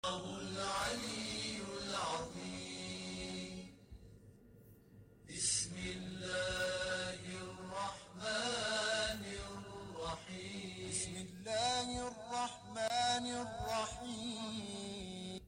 العلي العظيم بسم الله الرحمن الرحيم بسم الله الرحمن الرحیم.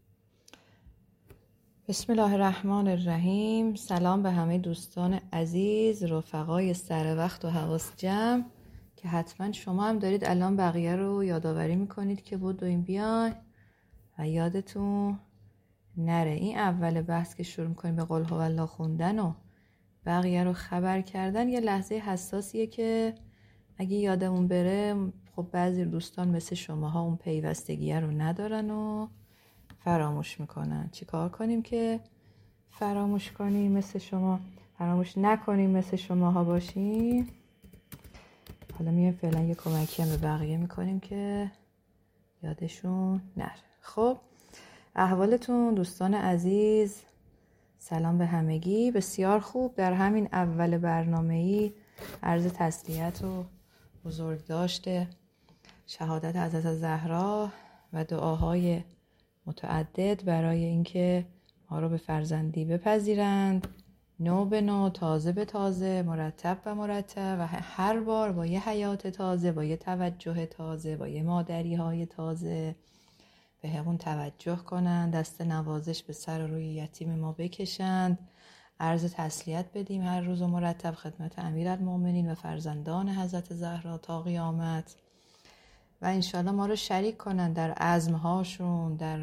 بسم الله الرحمن الرحیم. سلام به همه دوستان عزیز، رفقای سر وقت و حواس جمع که حتما شما هم دارید الان بقیه رو یادآوری میکنید که بدوین بیاین و یادتون نره. این اول بحث که شروع میکنیم به قل هو الله خوندن و بقیه رو خبر کردن یه لحظه حساسیه که اگه یادمون بره خب بعضی دوستان مثل شماها اون پیوستگیه رو ندارن و فراموش میکنن. چی کار کنیم که فراموش کنیم مثل شما، فراموش نکنیم مثل شماها باشیم؟ حالا میایم فعلا یه کمکی هم به بقیه میکنیم که یادشون نره. خب احوالتون دوستان عزیز؟ سلام به همگی. بسیار خوب. در همین اول برنامه‌ای عرض تسلیت و بزرگ داشته شهادت حضرت زهرا و دعاهای متعدد برای اینکه ما رو به فرزندی بپذیرند، نو به نو، تازه به تازه، مرتب و مرتب و هر بار با یه حیات تازه، با یه توجه تازه، با یه مادری های تازه به همون توجه کنند، دست نوازش به سر روی یتیم ما بکشند، عرض تسلیت بدیم هر روز و مرتب خدمت امیرالمومنین و فرزندان حضرت زهرا تا قیامت و انشالله ما رو شریک کنن در عزمهاشون، در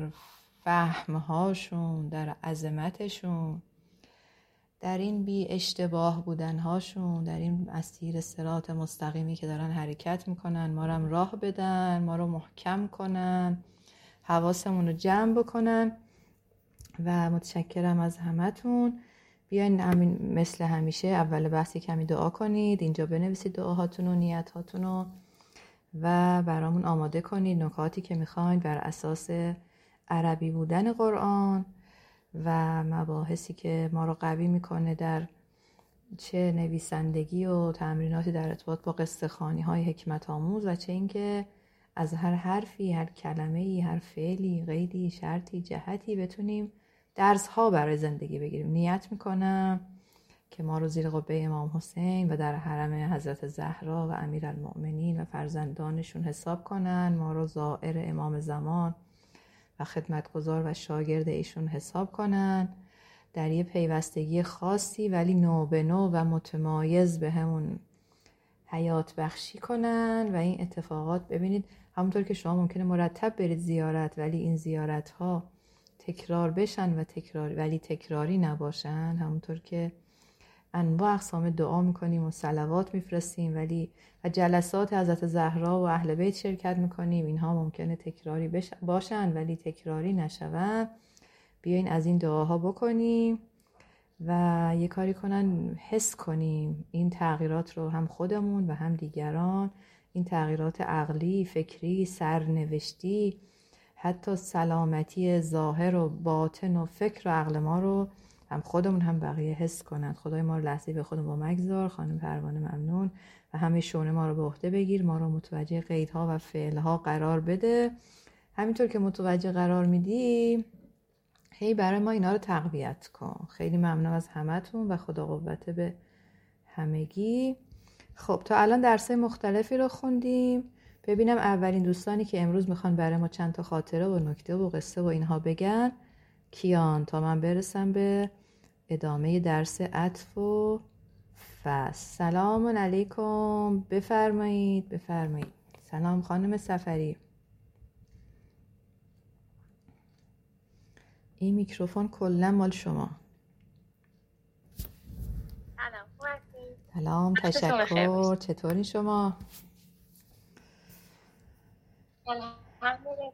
فهمهاشون، در عظمتشون، در این بی اشتباه بودنهاشون، در این مسیر صراط مستقیمی که دارن حرکت میکنن. ما رو هم راه بدن، ما رو محکم کنن، حواسمون رو جمع بکنن و متشکرم از همتون. بیاین همین مثل همیشه اول بحثی کمی دعا کنید، اینجا بنویسید دعاهاتون و نیتهاتون رو و برامون آماده کنید نکاتی که میخواید بر اساس عربی بودن قرآن و مباحثی که ما رو قوی میکنه در چه نویسندگی و تمریناتی در ارتباط با قصه خوانی های حکمت آموز و چه اینکه از هر حرفی، هر کلمه‌ای، هر فعلی، قیدی، شرطی، جهتی بتونیم درس ها برای زندگی بگیریم. نیت میکنم که ما رو زیر قبه امام حسین و در حرم حضرت زهرا و امیرالمؤمنین و فرزندانشون حساب کنن، ما رو زائر امام زمان و خدمتگزار و شاگرد ایشون حساب کنن، در یه پیوستگی خاصی ولی نو به نو و متمایز به همون حیات بخشی کنن و این اتفاقات ببینید همونطور که شما ممکنه مرتب برید زیارت ولی این زیارت ها تکرار بشن و ولی تکراری نباشن، همونطور که انواع اقسام دعا میکنیم و صلوات میفرستیم ولی و جلسات حضرت زهرا و اهل بیت شرکت میکنیم، اینها ممکنه تکراری باشن ولی تکراری نشون. بیاین از این دعاها بکنیم و یه کاری کنن حس کنیم این تغییرات رو، هم خودمون و هم دیگران، این تغییرات عقلی، فکری، سرنوشتی، حتی سلامتی ظاهر و باطن و فکر و عقل ما رو هم خودمون هم بقیه حس کنند. خدای ما رو لحظه‌ای به خودمون با مگذار. خانم پروانه ممنون و همه شونه ما رو به عهده بگیر، ما رو متوجه قیدها و فعلها قرار بده. همینطور که متوجه قرار میدی هی برای ما اینا رو تقویت کن. خیلی ممنون از همتون و خدا قوت به همگی. خب تا الان درسای مختلفی رو خوندیم. ببینم اولین دوستانی که امروز میخوان برای ما چند تا خاطره و نکته و قصه و اینها بگن کیان، تا من برسم به ادامه درس عطف و فصل. سلام علیکم، بفرمایید. سلام خانم سفری. این میکروفون کلا مال شما. سلام، تشکر. چطوری شما؟ الحمدلله.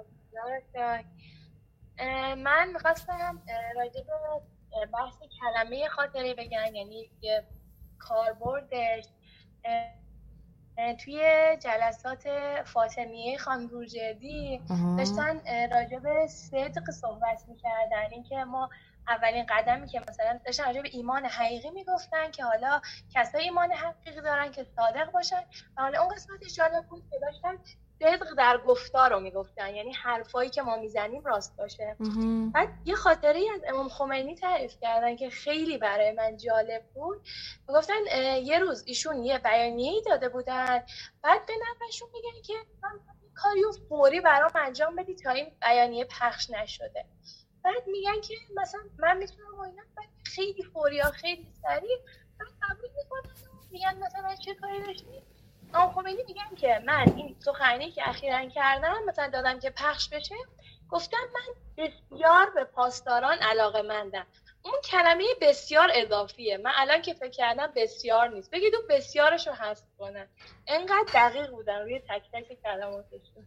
من میخواستم راجع به بحث کلمه خاطره بگم، یعنی کاربردش. توی جلسات فاطمیه خانم بروجردی داشتن راجع به صدق صحبت میکردن، اینکه ما اولین قدمی که مثلا داشتن راجع به ایمان حقیقی میگفتن که حالا کسایی ایمان حقیقی دارن که صادق باشن و حالا اون قسمتش جالب بود که داشتن صدق در گفتار رو میگفتن، یعنی حرفایی که ما میزنیم راست باشه. بعد یه خاطره از امام خمینی تعریف کردن که خیلی برای من جالب بود. گفتن یه روز ایشون یه بیانیه‌ای داده بودن، بعد به نفعشون میگن که من کاریو فوری برام انجام بدی تا این بیانیه پخش نشده. بعد میگن که مثلا من میتونم اینا خیلی فوری یا خیلی سریع قبول میکنن، میگن مثلا چه کاری داشتی؟ امام خمینی میگن که من این سخنرانی که اخیراً کردم مثلا دادم که پخش بشه، گفتم من بسیار به پاسداران علاقه‌مندم. اون کلمه بسیار اضافیه، من الان که فکر کردم بسیار نیست، بگید اون بسیارش رو حذف کنن. انقدر دقیق بودن روی تک تک کلماتشون.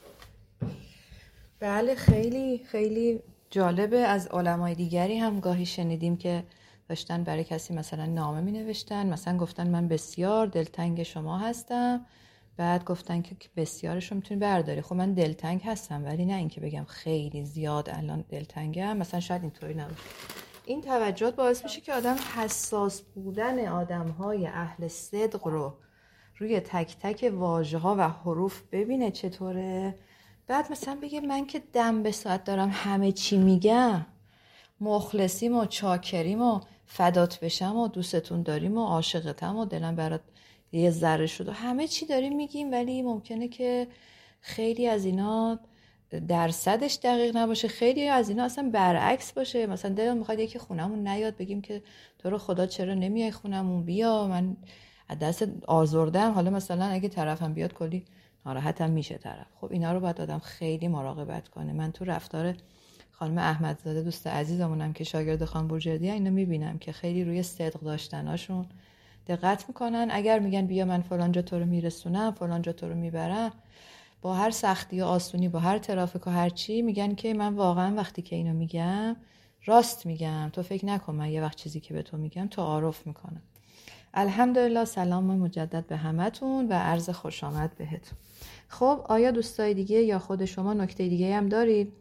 بله خیلی خیلی جالبه. از علمای دیگری هم گاهی شنیدیم که داشتن برای کسی مثلا نامه می نوشتن، مثلا گفتن من بسیار دلتنگ شما هستم، بعد گفتن که بسیارش رو میتونی برداری. خب من دلتنگ هستم ولی نه اینکه بگم خیلی زیاد الان دلتنگم، مثلا شاید اینطوری نباشه. این توجهات باعث میشه که آدم حساس بودن آدم‌های اهل صدق رو روی تک تک واژه‌ها و حروف ببینه چطوره. بعد مثلا بگه من که دم به ساعت دارم همه چی میگم، مخلصیم و چاکریم و فدات بشم و دوستتون داریم و عاشقتم و دلم برات یه ذره شد و همه چی داریم میگیم، ولی ممکنه که خیلی از اینا درصدش دقیق نباشه، خیلی از اینا اصلا برعکس باشه. مثلا دلم میخواد یکی خونمون نیاد، بگیم که تو رو خدا چرا نمیای خونمون، بیا من از دست آزردم. حالا مثلا اگه طرفم بیاد کلی ناراحتم میشه طرف. خب اینا رو باید آدم خیلی مراقبت کنه. من تو رفتار خانم احمدزاده دوست عزیزمونم که شاگرد خانم بورجردی اینو میبینم که خیلی روی صدق داشتناشون دقت میکنن. اگر میگن بیا من فلان جا تو رو میرسونم، فلان جا تو رو میبرم، با هر سختی و آسونی، با هر ترافیک و هر چی، میگن که من واقعا وقتی که اینو میگم راست میگم، تو فکر نکن من یه وقت چیزی که به تو میگم تعارف میکنم. الحمدلله. سلام مجدد به همتون و عرض خوش آمد بهتون. خب آیا دوستای دیگه یا خود شما نکته دیگه هم دارید؟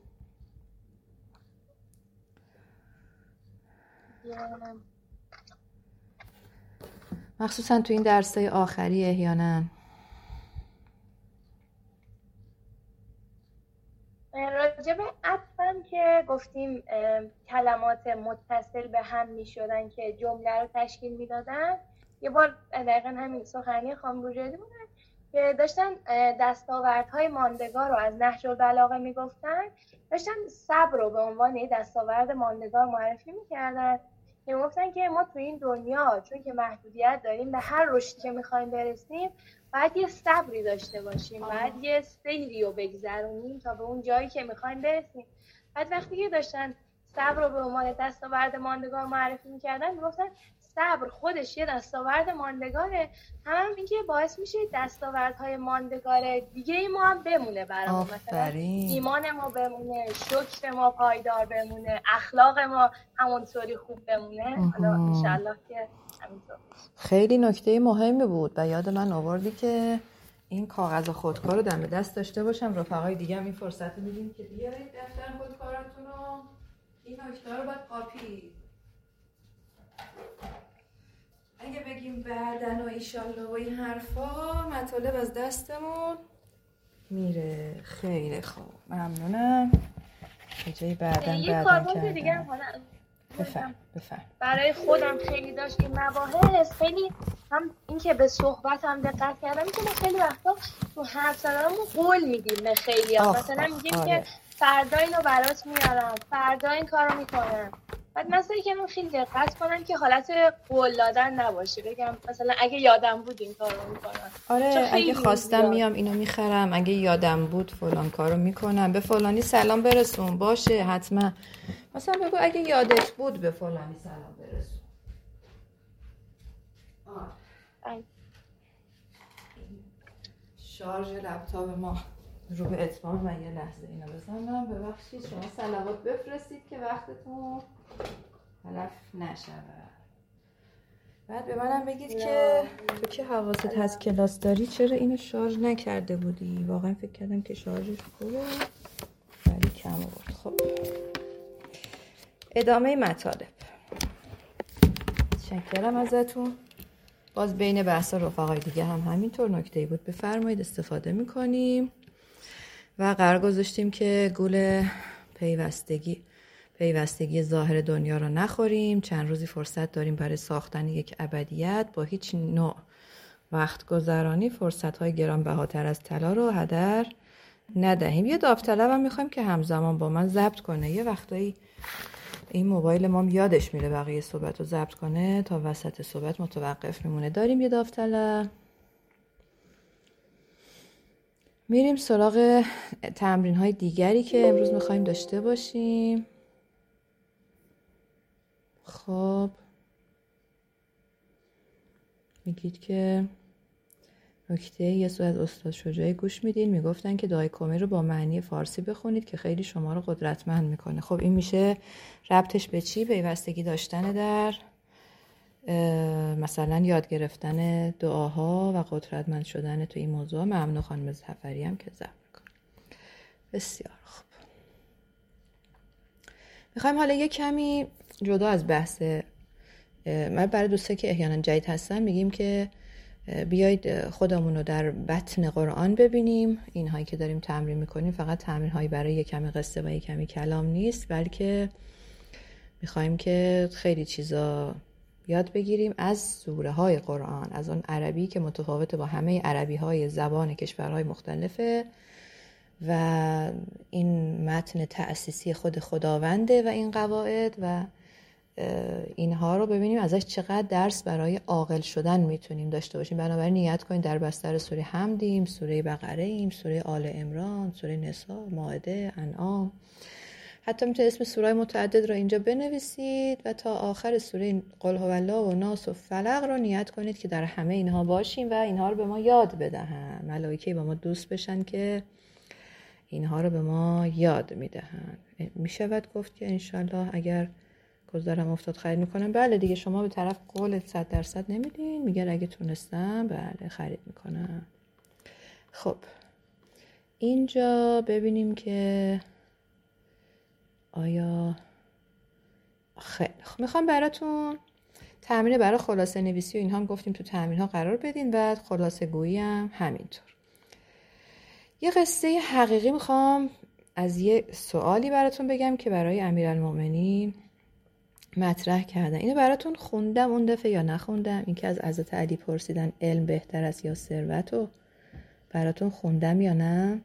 مخصوصا تو این درسای آخری احیانا. راجب عطفم که گفتیم کلمات متصل به هم می شدن که جمله رو تشکیل می دادن. یه بار دقیقا همین سخنرانی خانم بورجردی بودن که داشتن دستاوردهای ماندگار رو از نهج البلاغه می گفتن، داشتن صبر رو به عنوان یه دستاورد ماندگار معرفی می کردن که گفتن که ما تو این دنیا چون که محدودیت داریم، به هر رشدی که می خوایم برسیم باید یه صبری داشته باشیم، باید یه سیری رو بگذرونیم تا به اون جایی که میخوایم برسیم. بعد وقتی که داشتن صبر رو به عنوان دستاورد ماندگار معرفی میکردن، میگفتن صبر خودش یه دستاورد ماندگاره، هم این که باعث میشه دستاوردهای ماندگار دیگه ما هم بمونه برامون، مثلا ایمان ما بمونه، شکر ما پایدار بمونه، اخلاق ما همونطوری خوب بمونه. حالا انشالله که همینطور. خیلی نکته مهمی بود و یاد من آوردی که این کاغذ خودکار رو دم دست داشته باشم. رفقای دیگه هم این فرصت رو میدیم که بیارید دفتر خودکارتون رو، این نکته رو باید کاپی. اگه بگیم بعدن و ایشالله و این حرفا مطالب از دستمون میره. خیلی خوب، ممنونم. به جای بعدن کردن. بفهم. برای خودم خیلی داشت این مباحث، خیلی هم این که به صحبت هم دقت کردم، این که ما خیلی وقتا تو حرف زدنمون قول میدیم به خیلی ها، مثلا میگیم که فردا اینو برات میارم، فردا این کارو میکنم. بعد مثلا که من خیلی دقت کنم که حالت قول دادن نباشه، بگم مثلا اگه یادم بود این کارو میکنم. آره اگه خواستم میام اینو میخرم، اگه یادم بود فلان کارو میکنم، به فلانی سلام برسون، باشه حتما. مثلا بگو اگه یادت بود به فلانی سلام برسون. شارژ لپتاپ ما رو به اتمام و یه لحظه اینو بزنم. ببخشید شما صلوات بفرستید که وقتتون تلف نشود. بعد به منم بگید که تو که حواست هست کلاس داری چرا اینو شارژ نکرده بودی. واقعا فکر کردم که شارژش خوبه ولی کم آورد. خب ادامه مطالب. شکرم ازتون. باز بین بحث رفقای دیگه هم همینطور نکته‌ای بود بفرمایید استفاده میکنیم و قرار گذاشتیم که گول پیوستگی ظاهر دنیا را نخوریم. چند روزی فرصت داریم برای ساختن یک ابدیت. با هیچ نوع وقت گذرانی فرصت‌های گرانبهاتر از طلا رو هدر ندهیم. یه داوطلب هم میخوایم که همزمان با من ضبط کنه. یه وقتایی این موبایل ما یادش میره بقیه صحبت رو ضبط کنه، تا وسط صحبت متوقف میمونه. داریم یه داوطلب. میریم سراغ تمرین های دیگری که امروز میخوایم داشته باشیم. خب میگید که نکته یه سو از استاد شجاعی گوش میدین، میگفتن که دعای کمی رو با معنی فارسی بخونید که خیلی شما رو قدرتمند میکنه. خب این میشه ربطش به چی؟ پیوستگی داشتن در مثلا یاد گرفتن دعاها و قدرتمند شدن تو این موضوع. ممنون خانم ظفری هم که ضبط میکنه. بسیار خوب. میخوایم حالا یه کمی جدا از بحث، من برای دوستایی که احیانا جدید هستن میگیم که بیایید خودمون رو در بطن قرآن ببینیم. اینهایی که داریم تمرین میکنیم فقط تمرین هایی برای یک کمی قصه و یک کمی کلام نیست، بلکه میخوایم که خیلی چیزا یاد بگیریم از سوره های قرآن، از اون عربی که متفاوت با همه عربی های زبان کشورهای مختلفه و این متن تأسیسی خود خداونده و این قواعد و اینها رو ببینیم ازش چقدر درس برای عاقل شدن میتونیم داشته باشیم. بنابراین نیت کنید در بستر سوره حمدیم، سوره بقره ایم، سوره آل عمران، سوره نساء، مائده، انعام. حتی میتونید اسم سوره متعدد رو اینجا بنویسید و تا آخر سوره قل هو الله و ناس و فلق رو نیت کنید که در همه اینها باشیم و اینها رو به ما یاد بدهن. ملائکه با ما دوست بشن که اینها رو به ما یاد میدهن. میشود گفت که انشالله اگر گذارم افتاد خرید میکنم. بله دیگه، شما به طرف قول 100% نمیدین، میگن اگه تونستم بله خرید میکنم. خب اینجا ببینیم که آیا خیلی میخوام براتون تمرین برای خلاصه نویسی و اینها هم گفتیم تو تمرین ها قرار بدین و خلاصه گویی هم همینطور. یه قصه حقیقی میخوام از یه سوالی براتون بگم که برای امیرالمومنین مطرح کردن. اینو براتون خوندم اون دفعه یا نخوندم؟ این که از حضرت علی پرسیدن علم بهتر است یا ثروت، رو براتون خوندم یا نه؟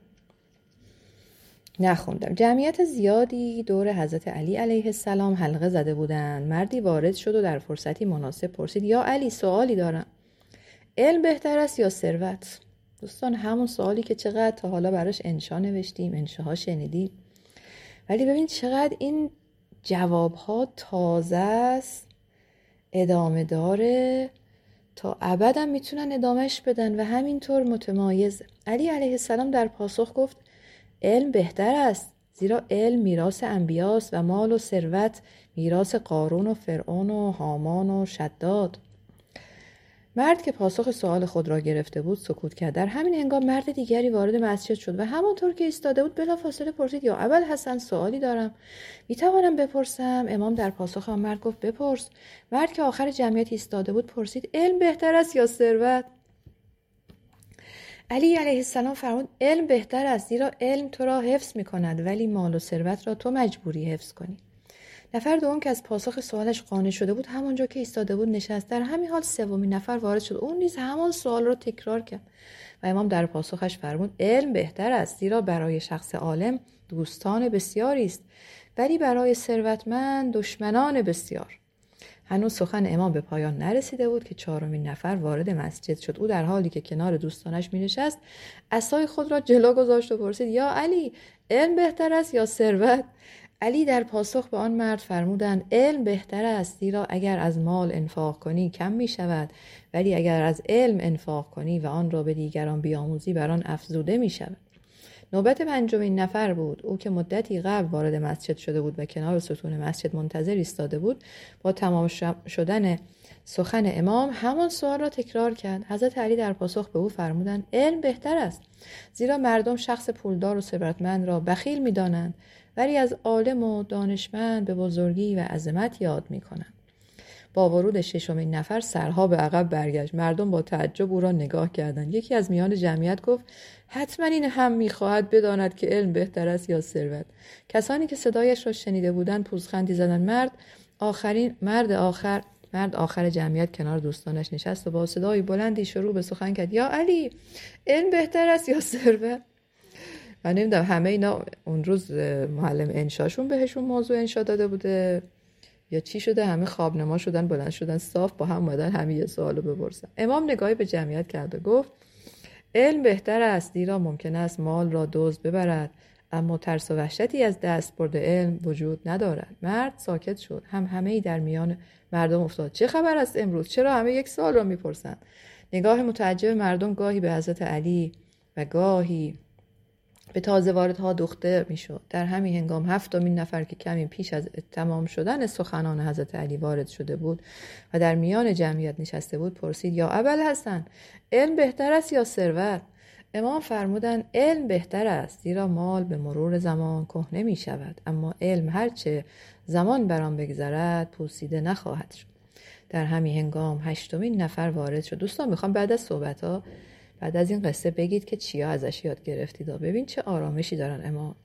نخوندم. جمعیت زیادی دور حضرت علی علیه السلام حلقه زده بودند. مردی وارد شد و در فرصتی مناسب پرسید یا علی سوالی دارم، علم بهتر است یا ثروت؟ دوستان همون سوالی که چقدر تا حالا براش انشا نوشتیم، انشاها شنیدیم، ولی ببین چقدر این جوابها تازه است، ادامه داره، تا ابدم میتونن ادامهش بدن و همینطور متمایز. علی علیه السلام در پاسخ گفت علم بهتر است، زیرا علم میراث انبیاست و مال و ثروت میراث قارون و فرعون و هامان و شداد. مرد که پاسخ سوال خود را گرفته بود سکوت کرد. در همین هنگام مرد دیگری وارد مسجد شد و همانطور که ایستاده بود بلافاصله پرسید یا ابوالحسن سوالی دارم، میتوانم بپرسم؟ امام در پاسخ آن مرد گفت بپرس. مرد که آخر جمعیت ایستاده بود پرسید علم بهتر است یا ثروت؟ علی علیه السلام فرمود علم بهتر است، زیرا علم تو را حفظ میکند ولی مال و ثروت را تو مجبوری حفظ کنی. نفر دوم که از پاسخ سوالش قانع شده بود همانجا که ایستاده بود نشست. در همین حال سومین نفر وارد شد، اون نیز همان سوال را تکرار کرد و امام در پاسخش فرمود علم بهتر است، زیرا برای شخص عالم دوستان بسیاری است ولی برای ثروتمند دشمنان بسیار. هنوز سخن امام به پایان نرسیده بود که چهارمین نفر وارد مسجد شد. او در حالی که کنار دوستانش می نشست عصای خود را جلو گذاشت و پرسید یا علی علم بهتر است یا ثروت؟ علی در پاسخ به آن مرد فرمودند علم بهتر است، زیرا اگر از مال انفاق کنی کم می شود ولی اگر از علم انفاق کنی و آن را به دیگران بیاموزی بر آن افزوده می شود. نوبت پنجمین نفر بود. او که مدتی قبل وارد مسجد شده بود و کنار ستون مسجد منتظر ایستاده بود با تمام شدن سخن امام همان سوال را تکرار کرد. حضرت علی در پاسخ به او فرمودند علم بهتر است، زیرا مردم شخص پولدار و ثروتمند را بخیل می دانند ولی از عالم و دانشمند به بزرگی و عظمت یاد می کنند. با ورود ششمین نفر سرها به عقب برگشت. مردم با تعجب او را نگاه کردند. یکی از میان جمعیت گفت حتما این هم می‌خواهد بداند که علم بهتر است یا ثروت. کسانی که صدایش را شنیده بودند پوزخندی زدند. مرد آخر جمعیت کنار دوستانش نشست و با صدای بلندی شروع به سخن کرد. یا علی، علم بهتر است یا ثروت؟ من نمیدونم همه اینا اون روز معلم انشاشون بهشون موضوع انشا داده بوده یا چی شده، همه خوابنما شدن، بلند شدن، صاف با هم اومدن همه یه سوالو بپرسن. امام نگاهی به جمعیت کرد و گفت علم بهتر است، زیرا ممکن است مال را دزد ببرد، اما ترس و وحشتی از دست برد علم وجود ندارد. مرد ساکت شد. همه‌ای در میان مردم افتاد. چه خبر است امروز؟ چرا همه یک سوال را میپرسند؟ نگاه متعجب مردم گاهی به حضرت علی و گاهی به تازه واردها دوخته میشد. در همین هنگام 7مین نفر که کمی پیش از تمام شدن سخنان حضرت علی وارد شده بود و در میان جمعیت نشسته بود پرسید یا ابوالحسن، علم بهتر است یا ثروت؟ امام فرمودند علم بهتر است، زیرا مال به مرور زمان کهنه می شود، اما علم هرچه زمان بر آن بگذرد پوسیده نخواهد شد. در همین هنگام 8مین نفر وارد شد. دوستان میخوام بعد از صحبت‌ها، بعد از این قصه بگید که چیا ازش یاد گرفتید. ببین چه آرامشی دارن امام.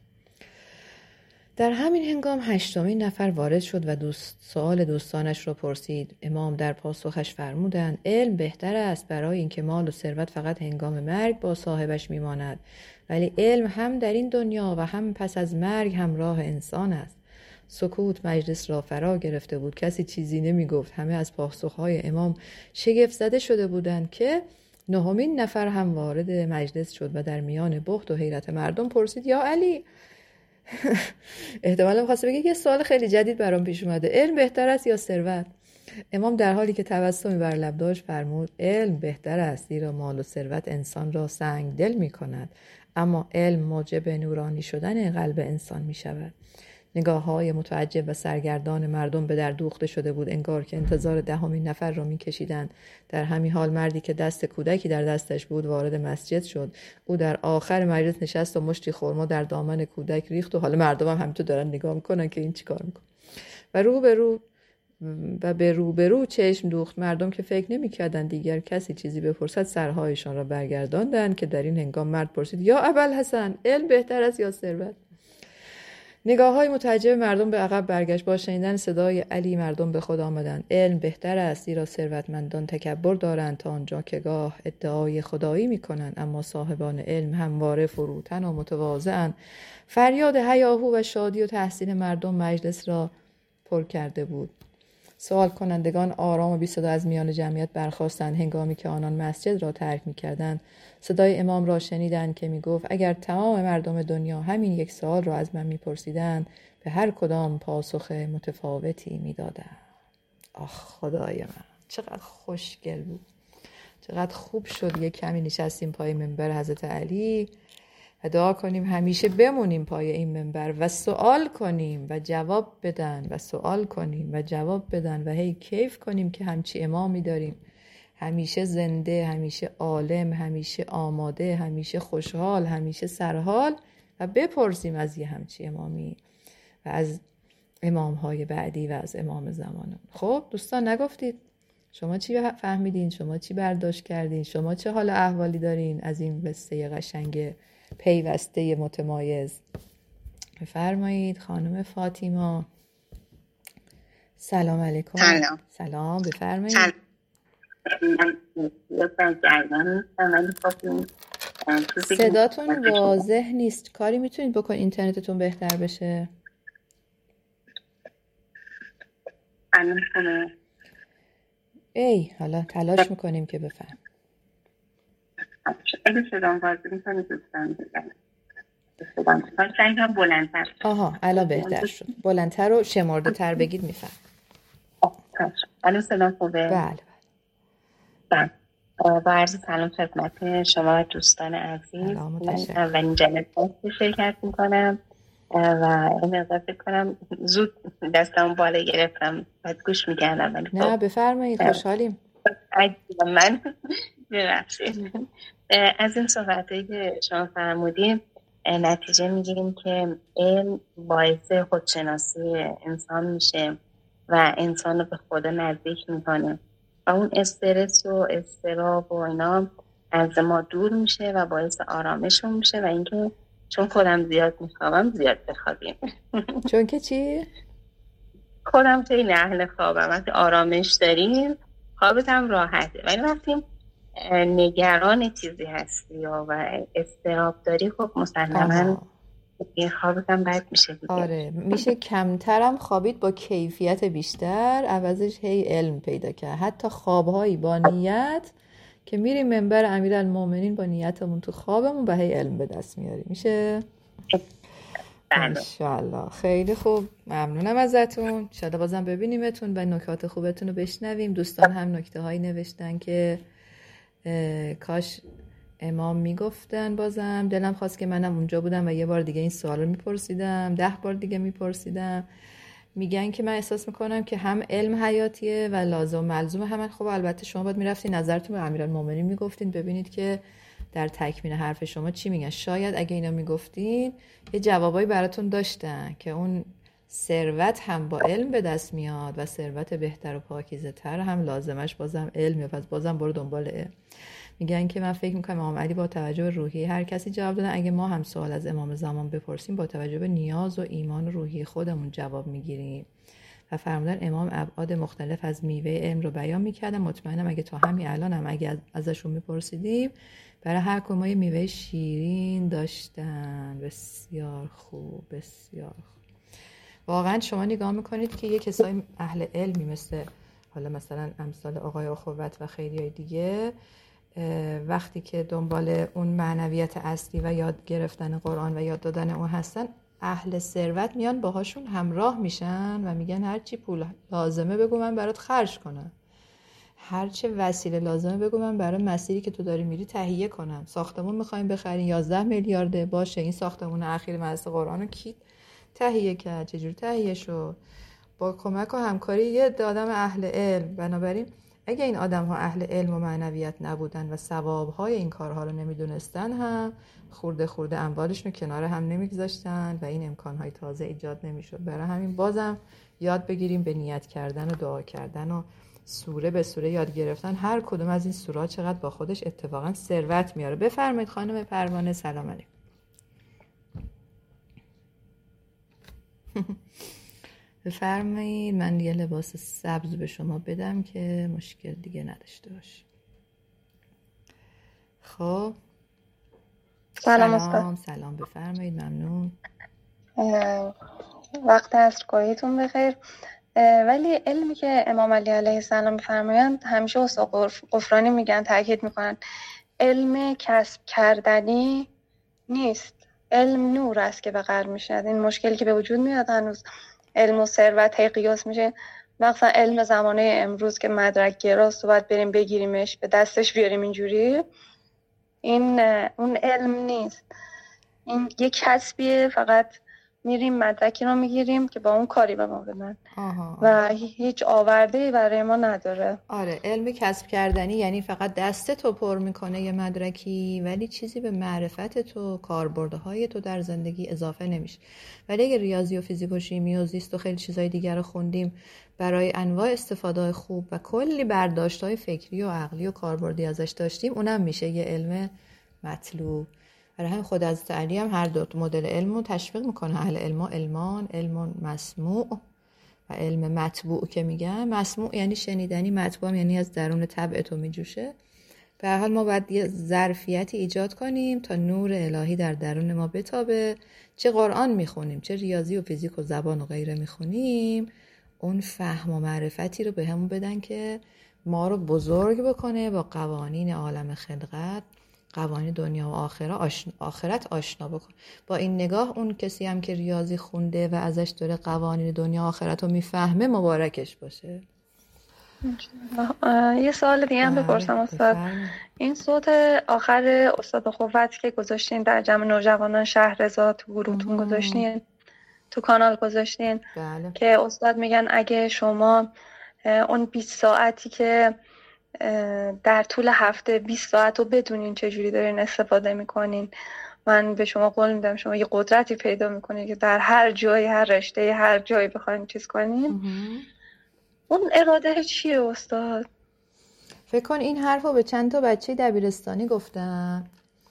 در همین هنگام 8مین نفر وارد شد و سوال دوستانش را پرسید. امام در پاسخش فرمودند علم بهتر است، برای اینکه مال و ثروت فقط هنگام مرگ با صاحبش میماند، ولی علم هم در این دنیا و هم پس از مرگ همراه انسان است. سکوت مجلس را فرا گرفته بود. کسی چیزی نمی گفت. همه از پاسخهای امام شگفت زده شده بودند که 9مین نفر هم وارد مجلس شد و در میان بهت و حیرت مردم پرسید یا علی. احتمالا می‌خواسته بگه یه سوال خیلی جدید برام پیش اومده، علم بهتر است یا ثروت؟ امام در حالی که تبسمی بر لب داشت فرمود علم بهتر است، زیرا مال و ثروت انسان را سنگ دل می‌کند، اما علم موجب نورانی شدن قلب انسان می‌شود. نگاه‌های متعجب و سرگردان مردم به در دوخته شده بود، انگار که انتظار 10مین نفر را می‌کشیدند. در همین حال مردی که دست کودکی در دستش بود وارد مسجد شد. او در آخر مجلس نشست و مشتی خرما در دامن کودک ریخت و حالا مردم هم همینطور دارن نگاه می‌کنن که این چیکار می‌کنه. و به رو چشم دوخت. مردم که فکر نمی‌کردند دیگر کسی چیزی بپرسد سرهایشان را برگرداندند که در این هنگام مرد پرسید یا ابوالحسن، علم بهتر است یا ثروت؟ نگاه‌های متعجب مردم به عقب برگشت. با شنیدن صدای علی مردم به خود آمدند. علم بهتر است، زیرا ثروتمندان تکبر دارند تا آنجا که گاه ادعای خدایی می‌کنند، اما صاحبان علم همواره فروتن و متواضع‌اند. فریاد هیاهو و شادی و تحسین مردم مجلس را پر کرده بود. سوال کنندگان آرام و بی صدا از میان جمعیت برخاستند. هنگامی که آنان مسجد را ترک می‌کردند صدای امام را شنیدند که می‌گفت اگر تمام مردم دنیا همین یک سوال را از من می‌پرسیدند به هر کدام پاسخ متفاوتی می‌دادم. آخ خدای من، چقدر خوشگل بود، چقدر خوب شد یک کمی نشستیم پای منبر حضرت علی و دعا کنیم همیشه بمونیم پای این منبر و سوال کنیم و جواب بدن و سوال کنیم و جواب بدن و هی کیف کنیم که همچی امامی داریم، همیشه زنده، همیشه عالم، همیشه آماده، همیشه خوشحال، همیشه سرحال، و بپرسیم از یه همچی امامی و از امامهای بعدی و از امام زمانم. خب دوستان نگفتید شما چی فهمیدین؟ شما چی برداشت کردین؟ شما چه حال احوالی دارین از این قصه قشنگ پیوسته متمایز؟ بفرمایید خانم فاطیما. سلام علیکم. سلام بفرمایید. صداتون واضح نیست، کاری میتونید بکن اینترنتتون بهتر بشه؟ حالا تلاش میکنیم که بفهم. اگه صدام واضح میکنید دوستان بگم بلندتر. الان بهتر شد. بلندتر و شمرده تر بگید میفهم. الان صدام خوبه؟ بله. با عرض سلام خدمت شما دوستان عزیز. من اولین جلسه شرکت میکنم و این فکر کنم زود دستم بالا گرفتم بعد گوش میکردم. نه بفرمایید، خوشحالیم. من ببخشید از این صحبتایی که شما فرمودین نتیجه میگیریم که علم باعث خودشناسی انسان میشه و انسان رو به خدا نزدیک میکنه و اون استرس و اضطراب و اینا از ما دور میشه و باعث آرامشون میشه و اینکه چون خودم زیاد میخوابم زیاد بخوابیم. چون که چی؟ خودم خیلی اهل خوابم، وقتی آرامش داریم خوابت هم راحته، ولی وقتی نگران چیزی هستی و اضطراب داری خب مسلماً خوابت هم بد میشه دیگه. آره میشه کمترم خوابید با کیفیت بیشتر، عوضش هی علم پیدا کرد. حتی خوابهایی با نیت که میریم منبر امیرالمومنین با نیتمون تو خوابمون به هی علم به دست میاریم. میشه؟ انشالله. خیلی خوب، ممنونم ازتون. انشالله بازم ببینیمتون و نکات خوبتون رو بشنویم. دوستان هم نکته هایی نوشتن که کاش امام میگفتن. بازم دلم خواست که منم اونجا بودم و یه بار دیگه این سوال رو میپرسیدم، 10 بار دیگه میپرسیدم. میگن که من احساس میکنم که هم علم حیاتیه و لازم و ملزوم همه. خب البته شما باید میرفتین نظرتون به امیرالمومنین میگفتین ببینید که در تکمیل حرف شما چی میگن. شاید اگه اینا میگفتین یه جوابایی براتون داشتن که اون ثروت هم با علم به دست میاد و ثروت بهتر و پاکیزه تر هم لازمش بازم علمه، پس بازم برو دنبال علم. میگن که من فکر میکنم امام علی با توجه به روحی هر کسی جواب دادن. اگه ما هم سوال از امام زمان بپرسیم با توجه به نیاز و ایمان و روحی خودمون جواب میگیریم. و فرمودن امام ابعاد مختلف از میوه علم رو بیان میکردن. مطمئنم اگه تا همین الان هم اگه ازشون میپرسیدیم برای هر کدوم یه میوه شیرین داشتن. بسیار خوب، بسیار خوب. واقعا شما نگاه میکنید که یه کسای اهل علمی مثل حالا مثلا امثال آقای اخوت و خیلیای دیگه وقتی که دنبال اون معنویت اصلی و یاد گرفتن قرآن و یاد دادن اون هستن، اهل ثروت میان باهاشون همراه میشن و میگن هرچی پول لازمه بگو من برات خرج کنم، هرچه وسیله لازمه بگو من برای مسیری که تو داری میری تهیه کنم. ساختمون میخوایم بخریم 11 میلیارده، باشه این ساختمون اخیر مدرسه قرآن رو کی تهیه کرد، چجور تهیه شد؟ با کمک و همکاری یه آدم اهل علم. بنابراین اگه این آدم ها اهل علم و معنویت نبودن و ثواب های این کارها رو نمیدونستن هم خورده خورده اموالشون رو کنار هم نمیگذاشتن و این امکان های تازه ایجاد نمیشد. برای همین بازم یاد بگیریم به نیت کردن و دعا کردن و سوره به سوره یاد گرفتن. هر کدوم از این سوره چقدر با خودش اتفاقا ثروت میاره. بفرمایید خانم پروانه. سلام علیکم. بفرمایید. من یه لباس سبز به شما بدم که مشکل دیگه نداشته باشی. خب سلام. سلام بفرمایید. ممنون. وقت عصرگاهیتون بخیر. ولی علمی که امام علی علیه السلام می‌فرمایند همیشه استاد غفرانی میگن، تاکید میکنن علم کسب کردنی نیست، علم نور است که به قلب میشد. این مشکلی که به وجود میاد هنوز علم و ثروت هی قیاس میشه، مثلا علم زمانه امروز که مدرک گراست و باید بریم بگیریمش به دستش بیاریم اینجوری، این اون علم نیست. این یک کسبیه، فقط میریم مدرکی رو میگیریم که با اون کاری به ما بدن و هیچ آورده‌ای برای ما نداره. آره، علم کسب کردنی یعنی فقط دست تو پر میکنه یه مدرکی، ولی چیزی به معرفت تو، کاربردهای تو در زندگی اضافه نمیشه. ولی اگه ریاضی و فیزیک و شیمی و زیست و خیلی چیزای دیگر رو خوندیم برای انواع استفاده خوب و کلی برداشت‌های فکری و عقلی و کاربردی ازش داشتیم، اونم میشه یه علم مطلوب. برای همین خود از علی هم هر دو مدل علم رو تشویق میکنه. اهل علم علمان، علم مسموع و علم مطبوع که میگن. مسموع یعنی شنیدنی، مطبوع یعنی از درون طبع تو میجوشه. به هر حال ما باید یه ظرفیتی ایجاد کنیم تا نور الهی در درون ما بتابه. چه قرآن میخونیم، چه ریاضی و فیزیک و زبان و غیره میخونیم، اون فهم و معرفتی رو به همون بدن که ما رو بزرگ بکنه با قوانین عالم خلقت، قوانین دنیا و آخرت آشنا بکن. با این نگاه اون کسی هم که ریاضی خونده و ازش داره قوانین دنیا و آخرت رو میفهمه مبارکش باشه. یه سوال دیگه هم بپرسم استاد. این صوت آخر استاد اخوت که گذاشتین در جمع نوجوانان شهرزاد تو گروهتون گذاشتین، تو کانال گذاشتین، بله. که استاد میگن اگه شما اون 20 ساعتی که در طول هفته 20 ساعت رو بدونین چجوری دارین استفاده میکنین، من به شما قول میدم شما یه قدرتی پیدا میکنین که در هر جایی، هر رشته، هر جایی بخواین چیز کنین. اون اراده چیه استاد؟ فکر کن این حرف رو به چند تا بچه دبیرستانی گفتن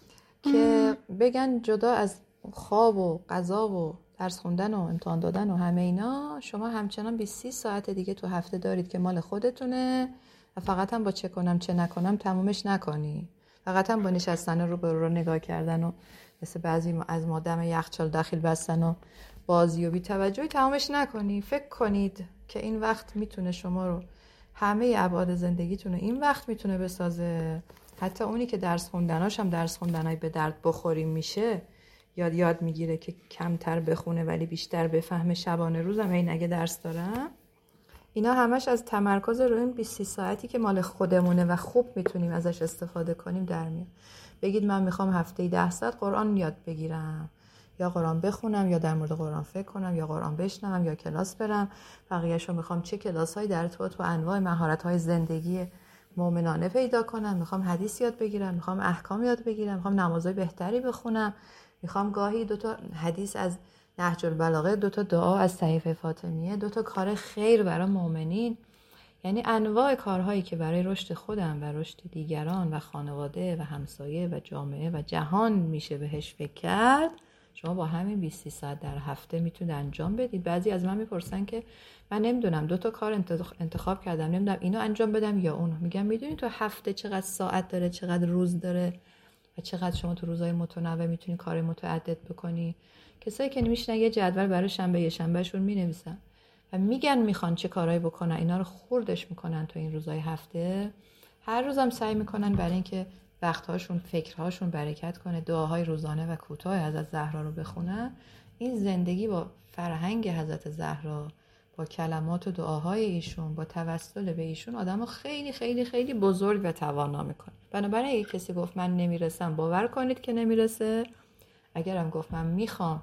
که بگن جدا از خواب و غذا و درس خوندن و امتحان دادن و همه اینا، شما همچنان 20-30 ساعت دیگه تو هفته دارید که مال خودتونه و فقط هم با چه کنم چه نکنم تمومش نکنی. فقط هم با نشستن رو به رو نگاه کردن و مثل بعضی از ما دم یخچال داخل بستن و بازی و بی توجهی تمومش نکنی. فکر کنید که این وقت میتونه شما رو همه ابعاد زندگیتون رو این وقت میتونه بسازه. حتی اونی که درس خوندناش هم درس خوندنای به درد بخوریم میشه، یاد میگیره که کمتر بخونه ولی بیشتر بفهمه، شبانه روزم این اگه درس دارم. اینا همش از تمرکز روی این 20 ساعتی که مال خودمونه و خوب میتونیم ازش استفاده کنیم در میاد. بگید من میخوام هفته‌ای 10 ساعت قرآن یاد بگیرم، یا قرآن بخونم، یا در مورد قرآن فکر کنم، یا قرآن بشنوم، یا کلاس برم. بقیه‌شو میخوام چه کلاس‌هایی در ارتباط با انواع مهارت‌های زندگی مؤمنانه پیدا کنم، میخوام حدیث یاد بگیرم، میخوام احکام یاد بگیرم، میخوام نمازهای بهتری بخونم، میخوام گاهی 2 حدیث از نهج البلاغه، 2 دعا از صحیفه فاطمیه، 2 کار خیر برای مؤمنین. یعنی انواع کارهایی که برای رشد خودم و رشد دیگران و خانواده و همسایه و جامعه و جهان میشه بهش فکر کرد، شما با همین 20 ساعت در هفته میتونید انجام بدید. بعضی از من میپرسن که من نمیدونم 2 کار انتخاب کردم، نمیدونم اینو انجام بدم یا اونو. میگم میدونی تو هفته چقدر ساعت داره، چقدر روز داره و چقدر شما تو روزهای متنوع میتونی کار متعدد بکنی. کسایی که میشنن یه جدول برای شنبه یه شنبهشون مینویسن و میگن میخوان چه کارهایی بکنن، اینا رو خوردش میکنن تو این روزهای هفته. هر روزم سعی میکنن برای اینکه وقتهاشون، فکرهاشون برکت کنه، دعاهای روزانه و کوتاه حضرت زهرا رو بخونن. این زندگی با فرهنگ حضرت زهرا، با کلمات و دعاهای ایشون، با توسل به ایشون آدمو خیلی خیلی خیلی بزرگ و توانا میکنه. بنابراین اگه کسی گفت من نمیرسم، باور کنید که نمیرسه. اگرم گفت من میخوام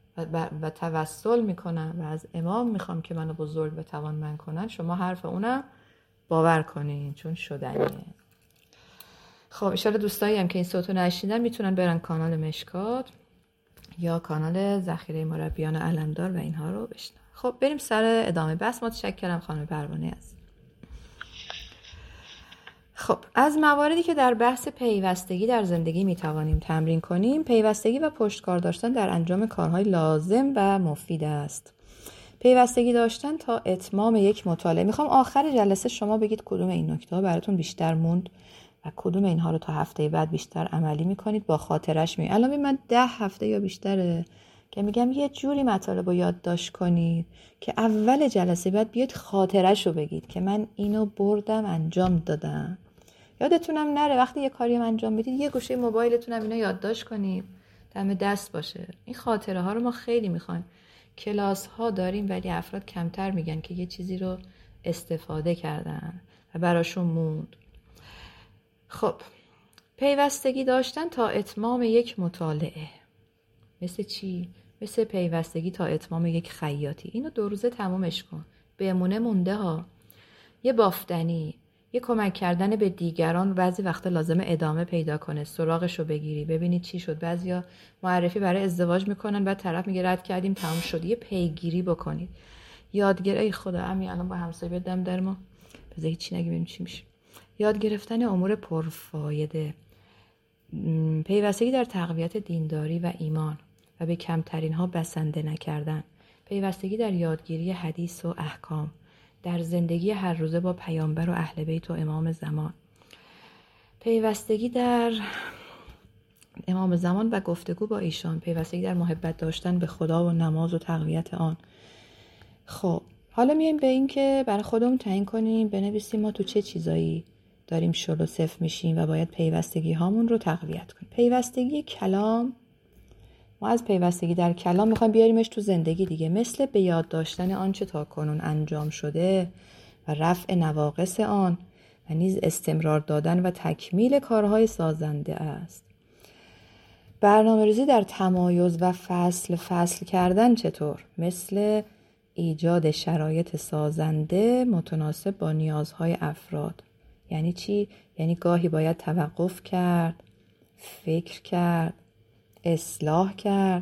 و توسل میکنم و از امام میخوام که منو بزرگ و توانمند کنن، شما حرف اونم باور کنین، چون شدنیه. خب انشالله دوستایی هم که این صوتو نشیدن میتونن برن کانال مشکات یا کانال ذخیره مربیان علمدار و اینها رو بشنون. خب بریم سر ادامه بحث. متشکرم خانم پروانه عزیز. خب از مواردی که در بحث پیوستگی در زندگی میتوانیم تمرین کنیم، پیوستگی و پشتکار داشتن در انجام کارهای لازم و مفید است. پیوستگی داشتن تا اتمام یک مطالعه. میخوام آخر جلسه شما بگید کدوم این نکته‌ها براتون بیشتر موند و کدوم اینها رو تا هفته بعد بیشتر عملی میکنید، با خاطرش میگید. الان من 10 هفته یا بیشتره که میگم یه جوری مطالب رو یادداشت کنید که اول جلسه بعد بیاید خاطرش رو بگید که من اینو بردم انجام دادم. یادتونم نره وقتی یه کاری انجام بدید یه گوشه موبایلتون هم اینا یادداشت کنید، دم دست باشه. این خاطره ها رو ما خیلی میخوایم. کلاس ها داریم ولی افراد کمتر میگن که یه چیزی رو استفاده کردن و براشون موند. خب پیوستگی داشتن تا اتمام یک مطالعه. مثل چی؟ مثل پیوستگی تا اتمام یک خیاطی. اینو 2 روزه تمومش کن. بمونه مونده ها. یه بافتنی، یه کمک کردن به دیگران بعضی وقتا لازمه ادامه پیدا کنه، سراغشو بگیری ببینید چی شد. بعضیا معرفی برای ازدواج میکنن بعد طرف میگه رد کردیم تموم شد. یه پیگیری بکنید. ای خدا امی الان با همسایه بدم در ما بذار هیچی نگی ببینیم چی میشه. یاد گرفتن امور پرفایده. پیوستگی در تقویت دینداری و ایمان و به کمترین ها بسنده نکردن. پیوستگی در یادگیری حدیث و احکام در زندگی هر روزه با پیامبر و اهل بیت و امام زمان. پیوستگی در امام زمان و گفتگو با ایشان. پیوستگی در محبت داشتن به خدا و نماز و تقویت آن. خب حالا میایم به این که برای خودمون تعیین کنیم، بنویسیم ما تو چه چیزایی داریم شل و صفر میشیم و باید پیوستگی هامون رو تقویت کنیم. پیوستگی کلام، ما از پیوستگی در کلام میخوایم بیاریمش تو زندگی دیگه، مثل به یاد داشتن آنچه تا کنون انجام شده و رفع نواقص آن و نیز استمرار دادن و تکمیل کارهای سازنده است. برنامه‌ریزی در تمایز و فصل کردن چطور؟ مثل ایجاد شرایط سازنده متناسب با نیازهای افراد. یعنی چی؟ یعنی گاهی باید توقف کرد، فکر کرد، اصلاح کرد،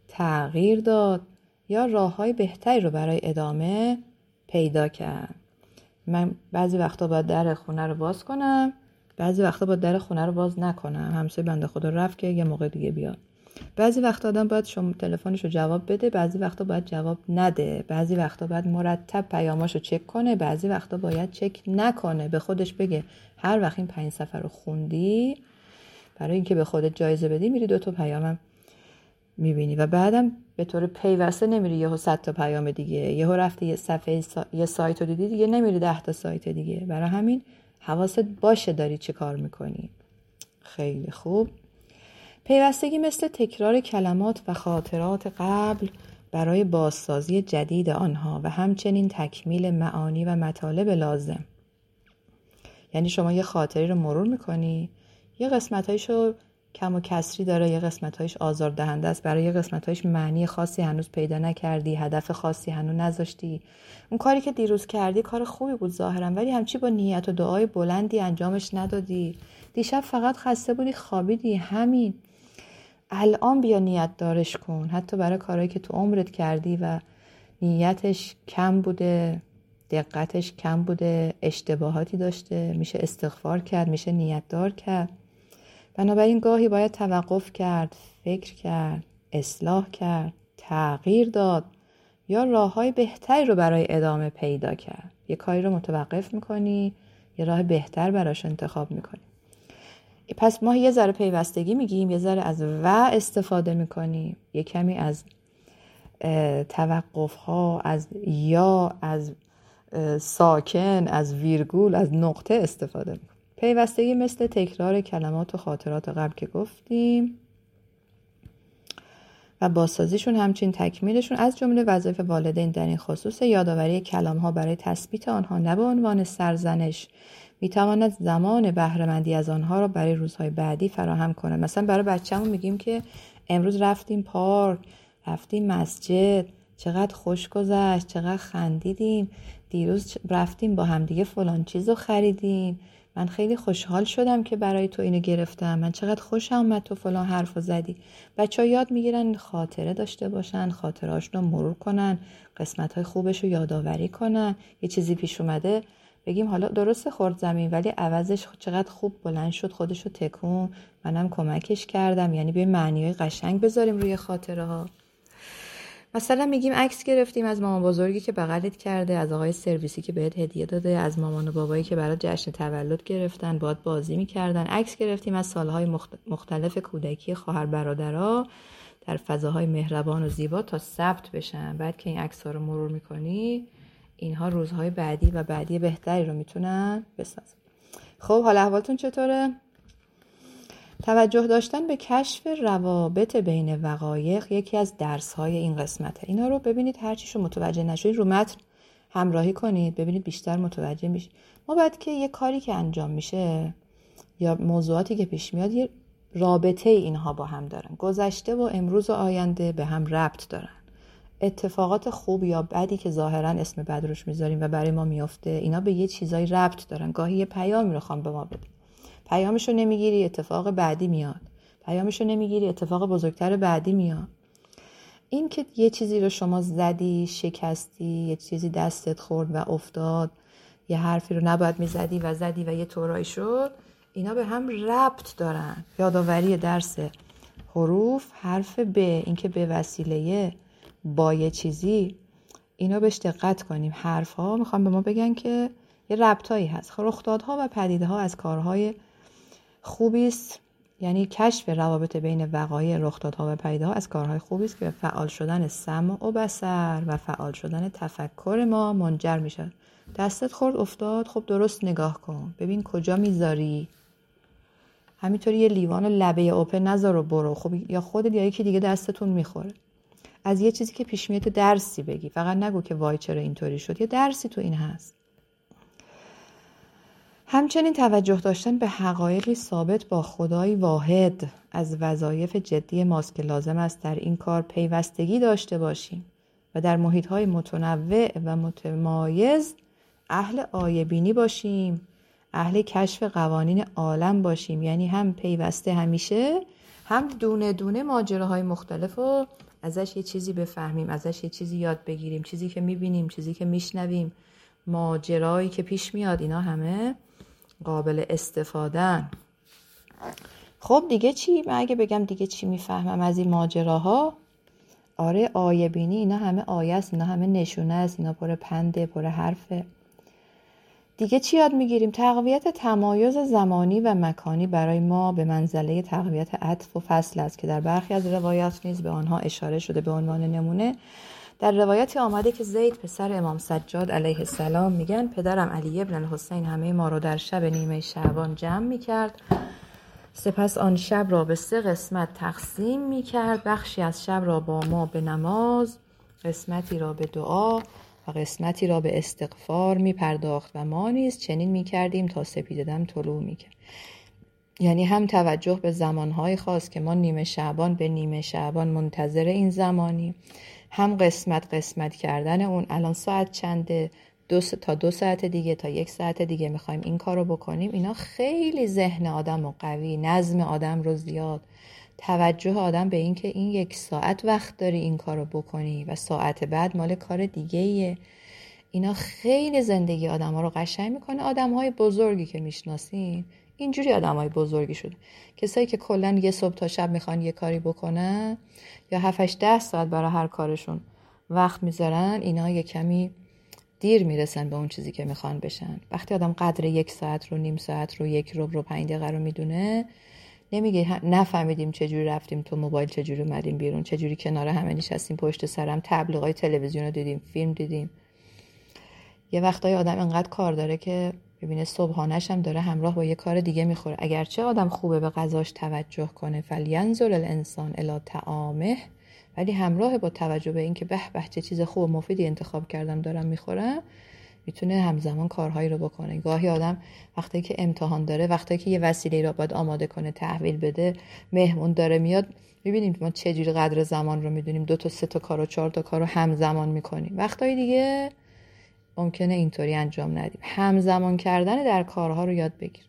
تغییر داد یا راه‌های بهتری رو برای ادامه پیدا کرد. من بعضی وقتا باید در خونه رو باز کنم، بعضی وقتا باید در خونه رو باز نکنم، همسایه بنده خدا رفت که یه موقع دیگه بیاد. بعضی وقتا آدم باید تلفنشو جواب بده، بعضی وقتا باید جواب نده، بعضی وقتا باید مرتب پیاماشو چک کنه، بعضی وقتا باید چک نکنه، به خودش بگه هر وقت این 5 صفحه رو خوندی، برای اینکه به خودت جایزه بدی میری 2 تا پیامم میبینی و بعدم به طور پیوسته نمیری یهو 100 تا پیام دیگه، یهو رفتی یه صفحه یه سایت رو دیدی دیگه نمیری 10 تا سایت دیگه. برای همین حواست باشه داری چه کار میکنی. خیلی خوب. پیوستگی مثل تکرار کلمات و خاطرات قبل برای بازسازی جدید آنها و همچنین تکمیل معانی و مطالب لازم. یعنی شما یه خاطری رو مرور میکنی، یه قسمتایشو کم و کسری داره، یه قسمتایش آزاردهنده است، برای یه قسمتایش معنی خاصی هنوز پیدا نکردی، هدف خاصی هنوز نذاشتی. اون کاری که دیروز کردی کار خوبی بود ظاهرا، ولی همچی با نیت و دعای بلندی انجامش ندادی. دیشب فقط خسته بودی خوابیدی، همین. الان بیا نیت دارش کن، حتی برای کارهایی که تو عمرت کردی و نیتش کم بوده، دقتش کم بوده، اشتباهاتی داشته، میشه استغفار کرد، میشه نیت دار کرد. بنابراین گاهی باید توقف کرد، فکر کرد، اصلاح کرد، تغییر داد یا راههای بهتری رو برای ادامه پیدا کرد. یه کاری رو متوقف میکنی، یه راه بهتر براش انتخاب میکنی. پس ما یه ذره پیوستگی میگیم، یه ذره از و استفاده میکنیم، یه کمی از توقف ها، از یا، از ساکن، از ویرگول، از نقطه استفاده میکنیم. پیوستگی مثل تکرار کلمات و خاطرات قبل که گفتیم و بازسازیشون همچنین تکمیلشون از جمله وظایف والدین در این خصوص یادآوری کلام‌ها برای تثبیت آنها نه به عنوان سرزنش میتواند زمان بهره‌مندی از آنها را برای روزهای بعدی فراهم کند. مثلا برای بچه‌مون میگیم که امروز رفتیم پارک، رفتیم مسجد، چقدر خوش گذشت، چقدر خندیدیم، دیروز رفتیم با همدیگه فلان چیزو خریدیم، من خیلی خوشحال شدم که برای تو اینو گرفتم، من چقدر خوشم اومد تو فلان حرفو زدی. بچه‌ها یاد میگیرن خاطره داشته باشن، خاطرهاشون رو مرور کنن، قسمت‌های خوبش رو یادآوری کنن. یه چیزی پیش اومده بگیم حالا درسته خورد زمین ولی عوضش چقدر خوب بلند شد، خودشو تکون، منم کمکش کردم. یعنی به معنی‌های قشنگ بذاریم روی خاطره ها. مثلا میگیم عکس گرفتیم از مامان بزرگی که بغلت کرده، از آقای سرویسی که بهت هدیه داده، از مامان و بابایی که برات جشن تولد گرفتن، باهات بازی میکردن. عکس گرفتیم از سالهای مختلف کودکی خواهر برادرها در فضاهای مهربان و زیبا تا ثبت بشن. بعد که این عکس‌ها رو مرور میکنی، اینها روزهای بعدی و بعدی بهتری رو میتونن بسازن. خب حالا احوالتون چطوره؟ توجه داشتن به کشف روابط بین وقایع یکی از درس‌های این قسمته. اینا رو ببینید، هر چیشو متوجه نشید رو متن همراهی کنید، ببینید بیشتر متوجه میشید. ما باید که یه کاری که انجام میشه یا موضوعاتی که پیش میاد یه رابطه اینها با هم دارن. گذشته و امروز و آینده به هم ربط دارن. اتفاقات خوب یا بدی که ظاهرا اسم بد روش میذاریم و برای ما میفته، اینا به یه چیزای ربط دارن. گاهی یه پیامی رو خوام به ما بده، پیامشو نمیگیری اتفاق بعدی میاد، پیامشو نمیگیری اتفاق بزرگتر بعدی میاد. این که یه چیزی رو شما زدی، شکستی، یه چیزی دستت خورد و افتاد، یه حرفی رو نباید میزدی و زدی و یه طورایی شد، اینا به هم ربط دارن. یادآوری درس حروف، حرف ب، این که به وسیله با یه چیزی، اینا بهش دقت کنیم. حرف ها میخوام به ما بگن که یه ربطایی هست. رخدادها و پدیده‌ها از کارهای خوبی است، یعنی کشف روابط بین وقایع، رخدادها و پدیده‌ها از کارهای خوبی است که فعال شدن سمع و بصر و فعال شدن تفکر ما منجر میشه. دستت خورد افتاد، خب درست نگاه کن، ببین کجا میذاری. همینطوری یه لیوان لبه اوپن نذار و برو. خب یا خودت یا یکی دیگه دستتون میخوره. از یه چیزی که پیش میاد درسی بگی، فقط نگو که وای چرا اینطوری شد، یه درسی تو این هست. همچنین توجه داشتن به حقایقی ثابت با خدای واحد از وظایف جدی ماست که لازم است در این کار پیوستگی داشته باشیم و در محیط‌های متنوع و متمایز اهل آیه بینی باشیم، اهل کشف قوانین عالم باشیم. یعنی هم پیوسته همیشه، هم دونه دونه ماجراهای مختلف و ازش یه چیزی بفهمیم، ازش یه چیزی یاد بگیریم، چیزی که میبینیم، چیزی که میشنویم، ماجرایی که پیش میاد، اینا همه قابل استفادهن. خب دیگه چی؟ من اگه بگم دیگه چی میفهمم از این ماجراها؟ آره، آیه بینی، اینا همه آیه است، اینا همه نشونه است، اینا پر پنده، پر حرفه. دیگه چی یاد میگیریم؟ تقویت تمایز زمانی و مکانی برای ما به منزله تقویت عطف و فصل است که در برخی از روایات نیز به آنها اشاره شده. به عنوان نمونه در روایتی آمده که زید پسر امام سجاد علیه السلام میگن پدرم علی ابن الحسین همه ما رو در شب نیمه شعبان جمع میکرد، سپس آن شب را به 3 قسمت تقسیم میکرد، بخشی از شب را با ما به نماز، قسمتی را به دعا و قسمتی را به استغفار میپرداخت و ما نیز چنین میکردیم تا سپیددم طلوع میکرد. یعنی هم توجه به زمانهای خاص که ما نیمه شعبان به نیمه شعبان منتظر این زمانی، هم قسمت کردن اون الان ساعت چنده، 2 ساعت دیگه تا 1 ساعت دیگه میخوایم این کار رو بکنیم. اینا خیلی ذهن آدم رو قوی، نظم آدم رو زیاد، توجه آدم به این که این 1 ساعت وقت داری این کار رو بکنی و ساعت بعد مال کار دیگه‌ایه. اینا خیلی زندگی آدم ها رو قشنگ میکنه. آدم های بزرگی که میشناسین اینجوری آدم های بزرگی شده، کسایی که کلن یه صبح تا شب میخوان یه کاری بکنن یا 7-10 ساعت برای هر کارشون وقت میذارن، اینا یه کمی دیر میرسن به اون چیزی که میخوان بشن. وقتی آدم قدر 1 ساعت رو، نیم ساعت رو، 1 ربع رو، 5 دقیقه رو میدونه، نمیگه نفهمیدیم چجوری رفتیم تو موبایل، چجوری اومدیم بیرون، چجوری کنار همه نشستیم پشت سرم تبلیغات تلویزیون رو دیدیم، فیلم دیدیم. یه وقتای آدم انقدر کار داره که ببینه صبحانه‌ش هم داره همراه با یه کار دیگه میخوره. اگرچه آدم خوبه به غذاش توجه کنه، فلینظر الانسان الی طعامه، ولی همراه با توجه به این که به چه چیز خوب و مفیدی انتخاب کردم دارم میخورم، میتونه همزمان کارهایی رو بکنه. گاهی آدم وقتی که امتحان داره، وقتی که یه وسیله رو باید آماده کنه، تحویل بده، مهمون داره میاد، میبینیم ما چجوری قدر زمان رو میدونیم، 2 تا 3 تا کار و 4 تا کار رو همزمان میکنیم. وقتایی دیگه ممکنه اینطوری انجام ندیم. همزمان کردن در کارها رو یاد بگیر.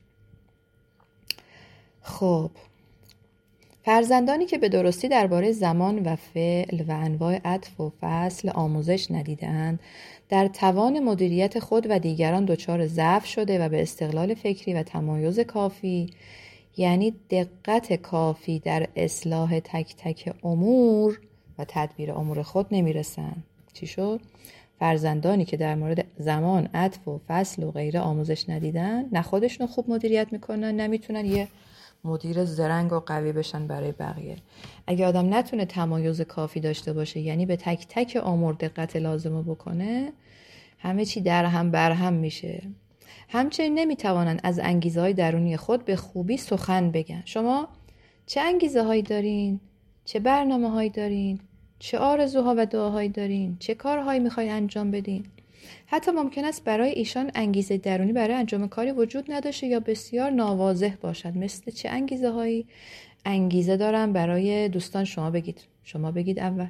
خب فرزندانی که به درستی درباره زمان و فعل و انواع عطف و فصل آموزش ندیدند، در توان مدیریت خود و دیگران دچار ضعف شده و به استقلال فکری و تمایز کافی، یعنی دقت کافی در اصلاح تک تک امور و تدبیر امور خود نمیرسند. چی شد؟ فرزندانی که در مورد زمان، عطف و فصل و غیره آموزش ندیدن، نه خودشون خوب مدیریت میکنن، نمیتونن یه مدیر زرنگ و قوی بشن برای بقیه. اگه آدم نتونه تمایز کافی داشته باشه، یعنی به تک تک امور دقت لازمو بکنه، همه چی در هم بر هم میشه. همچنین نمیتوانن از انگیزه های درونی خود به خوبی سخن بگن. شما چه انگیزه هایی دارین؟ چه برنامه هایی دارین؟ چه آرزوها و دعاهایی دارین؟ چه کارهایی میخوای انجام بدین؟ حتی ممکن است برای ایشان انگیزه درونی برای انجام کاری وجود نداشته یا بسیار ناواضح باشد. مثل چه انگیزه هایی؟ انگیزه دارم برای دوستان، شما بگید اول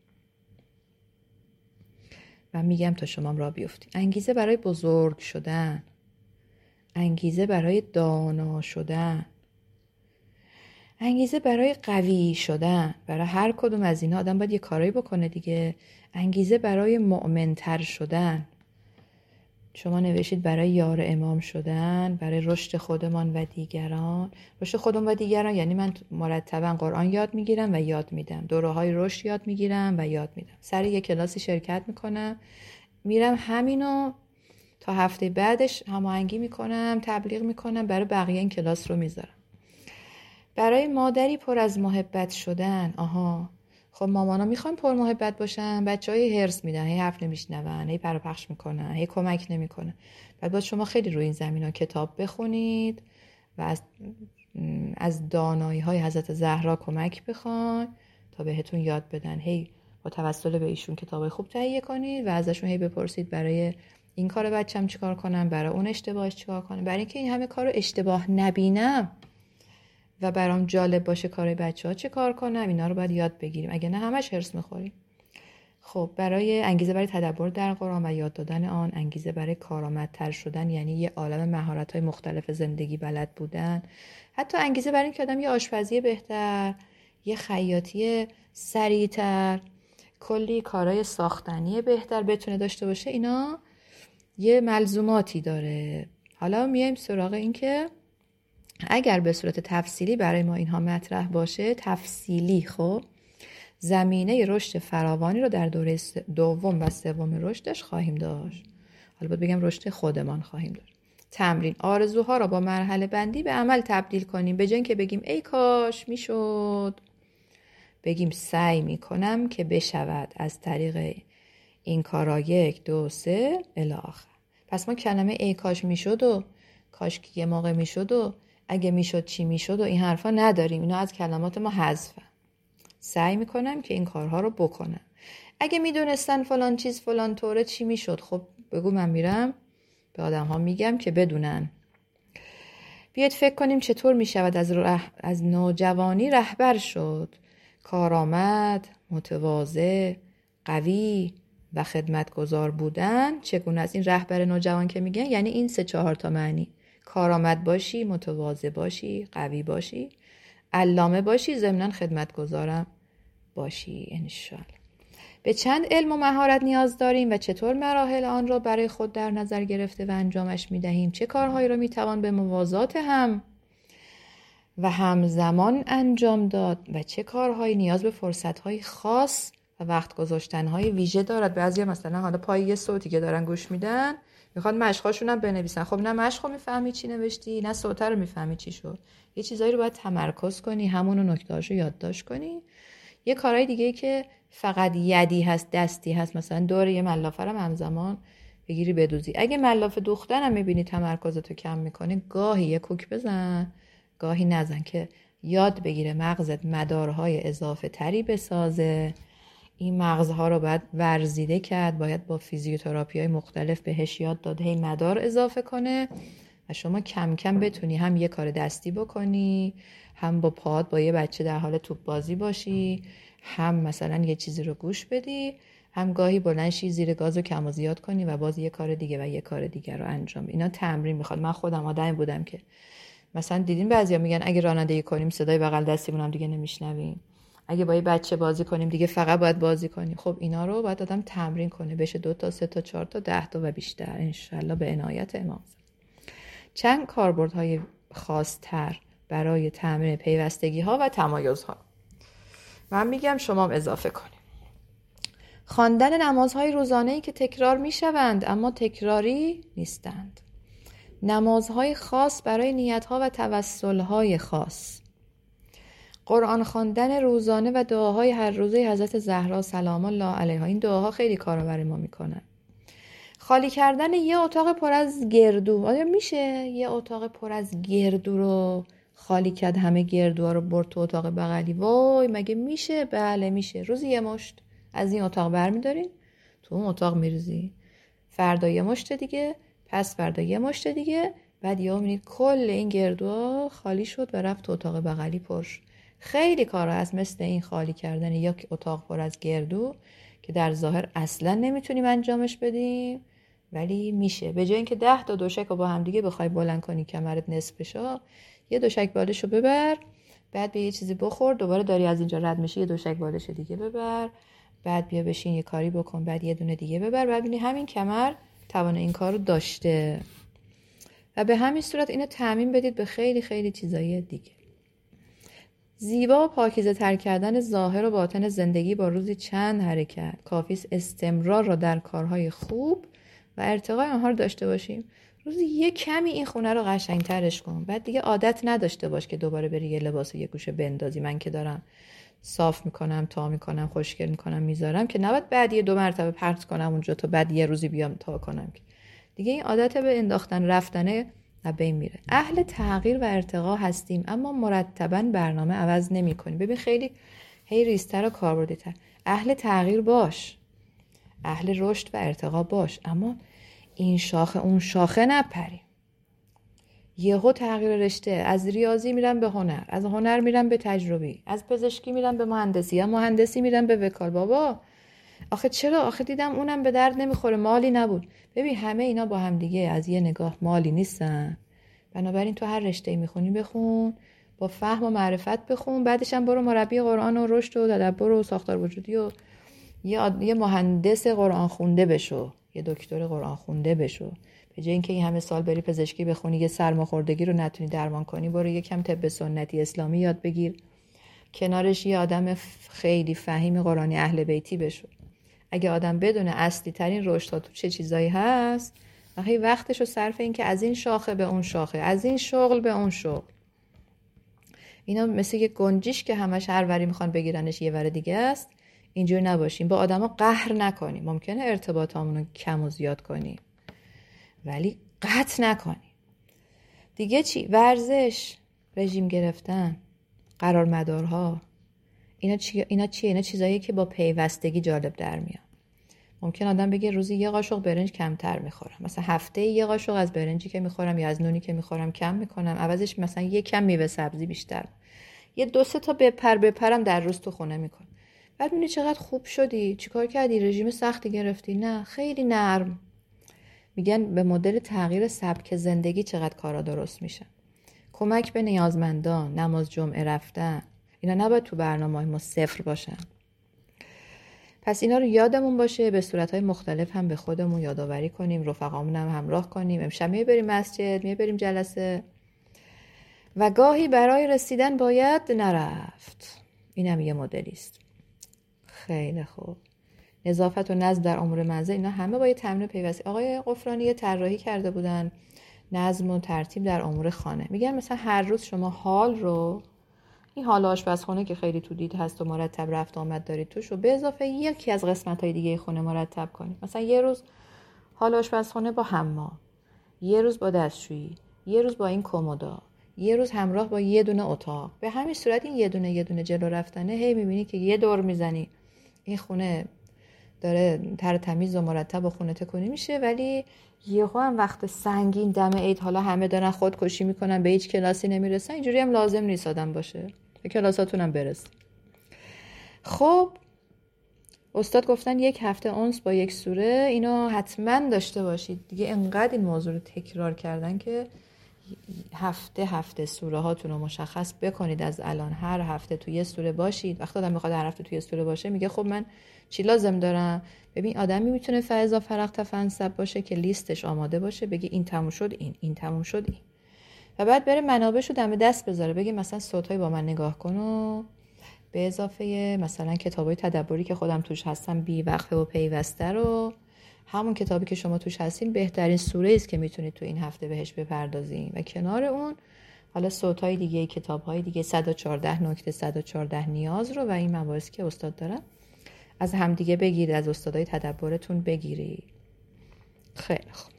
و میگم تا شما را بیفتید. انگیزه برای بزرگ شدن، انگیزه برای دانا شدن، انگیزه برای قوی شدن. برای هر کدوم از اینها آدم باید یه کارایی بکنه دیگه. انگیزه برای مؤمن‌تر شدن. شما نوشید برای یار امام شدن، برای رشد خودمان و دیگران. رشد خودم و دیگران یعنی من مرتبا قرآن یاد میگیرم و یاد میدم، دوره‌های رشد یاد میگیرم و یاد میدم، سر یک کلاسی شرکت میکنم، میرم همینو تا هفته بعدش هماهنگی میکنم، تبلیغ میکنم، برای بقیه این کلاس رو میذارم. برای مادری پر از محبت شدن. خب مامانا میخوان پر محبت باشن، بچهای هرس میدن، هی حرف نمیشنون، هی پروپخش میکنن، هی کمک نمیکنن. بعد باید شما خیلی روی این زمینا کتاب بخونید و از دانایی های حضرت زهرا کمک بخواین تا بهتون یاد بدن. هی با توسل به ایشون کتاب خوب تهیه کنید و ازشون هی بپرسید برای این کار بچم چیکار کنم، برای اون اشتباهش چیکار کنم. برای اینکه این همه کارو اشتباه نبینم و برام جالب باشه کار بچه‌ها چه کار کنم، اینا رو باید یاد بگیریم، اگه نه همش هرس می‌خوریم. خب برای انگیزه برای تدبر در قرآن و یاد دادن آن، انگیزه برای کارآمدتر شدن، یعنی یه عالم مهارت‌های مختلف زندگی بلد بودن، حتی انگیزه برای اینکه آدم یه آشپزی بهتر، یه خیاطی سریعتر، کلی کارهای ساختنی بهتر بتونه داشته باشه. اینا یه ملزوماتی داره. حالا میایم سراغ این که اگر به صورت تفصیلی برای ما اینها مطرح باشه، تفصیلی خب زمینه رشد فراوانی رو در دوره دوم و سوم رشدش خواهیم داشت. حالا باید بگم رشد خودمان خواهیم داشت. تمرین، آرزوها رو با مرحله بندی به عمل تبدیل کنیم. به جای اینکه بگیم ای کاش میشد، بگیم سعی میکنم که بشود از طریق این کارا 1 2 3 الی آخر. پس ما کلمه ای کاش میشد و کاش که یه موقع میشد و اگه میشد چی میشد و این حرفا نداریم. اینا از کلمات ما حذفه. سعی میکنم که این کارها رو بکنم. اگه میدونستن فلان چیز فلان طوره چی میشد، خب بگو من میرم به آدم ها میگم که بدونن. بیاید فکر کنیم چطور میشود از نوجوانی رهبر شد. کارآمد، متواضع، قوی و خدمتگزار بودن چگونه است؟ این رهبر نوجوان که میگن یعنی این 3-4 تا معنی. کارآمد باشی، متواضع باشی، قوی باشی، علامه باشی، ضمناً خدمتگزارم باشی انشالله. به چند علم و مهارت نیاز داریم و چطور مراحل آن را برای خود در نظر گرفته و انجامش میدهیم؟ چه کارهایی را میتوان به موازات هم و همزمان انجام داد و چه کارهایی نیاز به فرصت‌های خاص و وقت گذاشتن‌های ویژه دارد؟ بعضیا مثلا حالا پای یه صوتی که دارن گوش میدن میخواد مشقاشون هم بنویسن. خب نه مشقو میفهمی چی نوشتی، نه صوت رو میفهمی چی شد. یه چیزایی رو باید تمرکز کنی، همون نکته‌هاشو یادداشت کنی. یه کارهای دیگه که فقط یدی هست، دستی هست، مثلا دور یه ملافه رو همزمان بگیری بدوزی. اگه ملافه دوختن هم میبینی تمرکزتو کم میکنه، گاهی یه کوک بزن، گاهی نزن که یاد بگیره مغزت مدارهای اضافه تری بسازه. این مغزها رو باید ورزیده کرد، باید با فیزیوتراپی های مختلف بهش یاد داد هی مدار اضافه کنه و شما کم کم بتونی هم یه کار دستی بکنی، هم با پاد با یه بچه در حال توپ بازی باشی، هم مثلا یه چیزی رو گوش بدی، هم گاهی بلنشی زیر گاز رو کم و زیاد کنی و باز یه کار دیگه و یه کار دیگه رو انجام. اینا تمرین میخواد. من خودم آدمی بودم که مثلا دیدین بعضیا میگن اگه رانندگی کنیم صدای بغل دستیمون هم دیگه نمیشنویم، اگه با یه بچه بازی کنیم دیگه فقط باید بازی کنیم. خب اینا رو باید آدم تمرین کنه، بشه 2 تا 3 تا 4 تا 10 تا و بیشتر انشالله به عنایت امام. چند کاربردهای خاص‌تر برای تمرین پیوستگی ها و تمایز ها من میگم شما هم اضافه کنیم. خواندن نمازهای روزانه‌ای که تکرار میشوند اما تکراری نیستند. نمازهای خاص برای نیت‌ها و توسل‌های خاص. قرآن خواندن روزانه و دعاهای هر روزه حضرت زهرا سلام الله علیها. این دعاها خیلی کارو برای ما میکنن. خالی کردن یه اتاق پر از گردو. آیا میشه یه اتاق پر از گردو رو خالی کرد، همه گردوها رو برد تو اتاق بغلی؟ وای مگه میشه؟ بله میشه. روزی یه مشت از این اتاق برمیدارین تو اون اتاق میریزی، فردا یه مشت دیگه، پس فردا یه مشت دیگه، بعد یهو میبینی کل این گردوها خالی شد و رفت تو اتاق بغلی پرش. خیلی کارا هست مثل این خالی کردن یک اتاق پر از گردو که در ظاهر اصلا نمیتونیم انجامش بدیم ولی میشه. به جای اینکه 10 تا دوشک رو با هم دیگه بخوای بلند کنی کمرت نصف بشه، یه دوشک بالشو ببر، بعد به یه چیزی بخور، دوباره داری از اینجا رد میشی، یه دوشک بالش دیگه ببر، بعد بیا بشین یه کاری بکن، بعد یه دونه دیگه ببر، بعد ببینی همین کمر توان این کارو داشته. و به همین صورت اینو تعمیم بدید به خیلی خیلی چیزای دیگه. زیبا و پاکیزه تر کردن ظاهر و باطن زندگی با روزی چند حرکت. کافی است استمرار را در کارهای خوب و ارتقای آنها رو داشته باشیم. روزی یه کمی این خونه رو قشنگترش کن. بعد دیگه عادت نداشته باش که دوباره بری یه لباس یه گوشه بندازی. من که دارم صاف میکنم، تا میکنم، خوشگل میکنم، میذارم که نباید بعد یه 2 مرتبه پرت کنم اونجا تا بعد یه روزی بیام تا کنم. که دیگه این عادت به انداختن رفتنه بین میره. اهل تغییر و ارتقا هستیم اما مرتباً برنامه عوض نمی کنیم. ببین خیلی هی ریزتر و کاربردی‌تر. اهل تغییر باش، اهل رشد و ارتقا باش، اما این شاخه اون شاخه نپری. یهو تغییر رشته، از ریاضی میرم به هنر، از هنر میرم به تجربی، از پزشکی میرم به مهندسی، از مهندسی میرم به وکال. بابا آخه چرا؟ آخه دیدم اونم به درد نمیخوره، مالی نبود. ببین همه اینا با هم دیگه از یه نگاه مالی نیستن. بنابراین تو هر رشته‌ای میخونی بخون، با فهم و معرفت بخون، بعدش هم برو مربی قرآن و رشد و تدبر و ساختار وجودی و یه مهندس قرآن خونده بشو. یه دکتر قرآن خونده بشو. به جای اینکه این همه سال بری پزشکی بخونی یه سرماخوردگی رو نتونی درمان کنی، برو یکم طب سنتی اسلامی یاد بگیر، کنارش یه آدم خیلی فهیم قرآنی اهل بیتی بشو. اگه آدم بدونه اصلی ترین رشدها تو چه چیزایی هست، وقتشو صرف این که از این شاخه به اون شاخه، از این شغل به اون شغل، اینا مثل یه گنجیش که همش هر وری میخوان بگیرنش یه ور دیگه است، اینجور نباشیم. با آدما قهر نکنیم. ممکنه ارتباطامون رو کم و زیاد کنیم ولی قطع نکنیم. دیگه چی؟ ورزش، رژیم گرفتن، قرارمدارها، اینا چیه؟ اینا چیزاییه که با پیوستگی جالب در میاد. ممکن آدم بگه روزی یه قاشق برنج کمتر میخورم، مثلا هفته یه قاشق از برنجی که میخورم یا از نونی که میخورم کم میکنم، عوضش مثلا یه کم میوه سبزی بیشتر، یه 2-3 تا بپرم در روز تو خونه میکنم. بعد میبینی چقدر خوب شدی، چیکار کردی، رژیم سختی گرفتی؟ نه، خیلی نرم. میگن به مدل تغییر سبک زندگی چقدر کارا درست میشه. کمک به نیازمندان، نماز جمعه رفتن، اینا نباید تو برنامه‌های ما صفر باشن. پس اینا رو یادمون باشه، به صورت‌های مختلف هم به خودمون یادآوری کنیم، رفقامون هم همراه کنیم. امشب میبریم مسجد، میبریم جلسه و گاهی برای رسیدن باید نرفت. اینم یه مدلی است. خیلی خوب. نظافت و نظم در امور منزل، اینا همه با یه تمرین پیوسته. آقای غفرانی طراحی کرده بودن نظم و ترتیب در امور خانه. میگن مثلا هر روز شما حال رو، این حال آشپزخونه که خیلی تو دید هست و مرتب رفت آمد دارید توش، و به اضافه یکی از قسمت‌های دیگه خونه مرتب کنید. مثلا یه روز حال آشپزخونه با حمام، یه روز با دستشویی، یه روز با این کمودا، یه روز همراه با یه دونه اتاق. به همین صورت این یه دونه جلو رفتنه، هی می‌بینی که یه دور میزنی این خونه داره تر تمیز و مرتب و خونه تکونی میشه، ولی یهو هم وقت سنگین دم عید حالا همه دارن خودکشی میکنن، به هیچ کلاسی نمیرسن. اینجوری هم لازم نیست آدم باشه، به کلاساتون هم برسید. خب استاد گفتن 1 هفته اونس با 1 سوره، اینو حتما داشته باشید دیگه. انقدر این موضوع رو تکرار کردن که هفته سوره هاتون رو مشخص بکنید از الان. هر هفته تو 1 سوره باشید. وقتی آدم میخواد هر هفته تو 1 سوره باشه میگه خب من چی لازم دارم؟ ببین آدمی میتونه فاذا فرغت فانصب باشه که لیستش آماده باشه، بگه این تموم شد، این تموم شد، این، و بعد بره منابعشو دم دست بذاره، بگه مثلا صوتای با من نگاه کن و به اضافه مثلا کتابای تدبری که خودم توش هستم بی وقفه و پیوسته رو، همون کتابی که شما توش هستین بهترین سوره است که میتونید تو این هفته بهش بپردازین. و کنار اون حالا صوتای دیگه، کتابهای دیگه، 114 نکته، 114 نیاز رو و این مباحثی که استاد دارن از همدیگه بگیرید، از استادای تدبرتون بگیرید. خیلی خوب.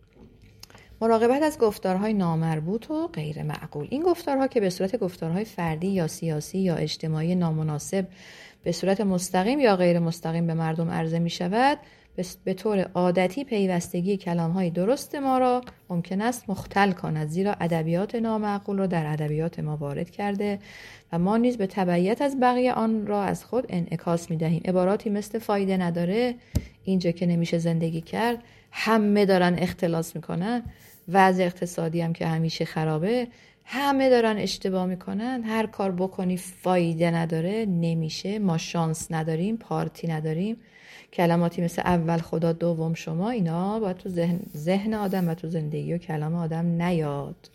مراقبت از گفتارهای نامربوط و غیر معقول. این گفتارها که به صورت گفتارهای فردی یا سیاسی یا اجتماعی نامناسب به صورت مستقیم یا غیر مستقیم به مردم عرضه می شود، به طور عادتی پیوستگی کلامهای درست ما را ممکن است مختل کند، زیرا ادبیات نامعقول را در ادبیات ما وارد کرده و ما نیز به تبعیت از بقیه آن را از خود انعکاس می دهیم. عباراتی مثل فایده نداره، اینجا که نمیشه زندگی کرد، همه دارن اختلاس میکنن، وضع اقتصادی هم که همیشه خرابه، همه دارن اشتباه میکنن، هر کار بکنی فایده نداره، نمیشه، ما شانس نداریم، پارتی نداریم، کلماتی مثل اول خدا دوم شما، اینا باید تو ذهن آدم و تو زندگی و کلام آدم نیاد.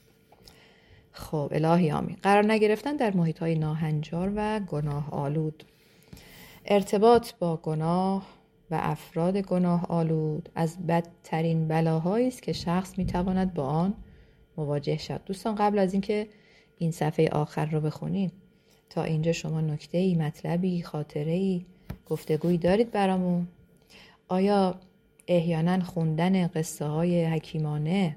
خب الهی آمین. قرار نگرفتن در محیط‌های ناهنجار و گناه آلود. ارتباط با گناه و افراد گناه آلود از بدترین بلاهایی است که شخص میتواند با آن مواجه شد. دوستان قبل از اینکه این صفحه آخر رو بخونیم، تا اینجا شما نکته‌ای، مطلبی، خاطره‌ای، گفتگویی دارید برامون؟ آیا احیانا خوندن قصه های حکیمانه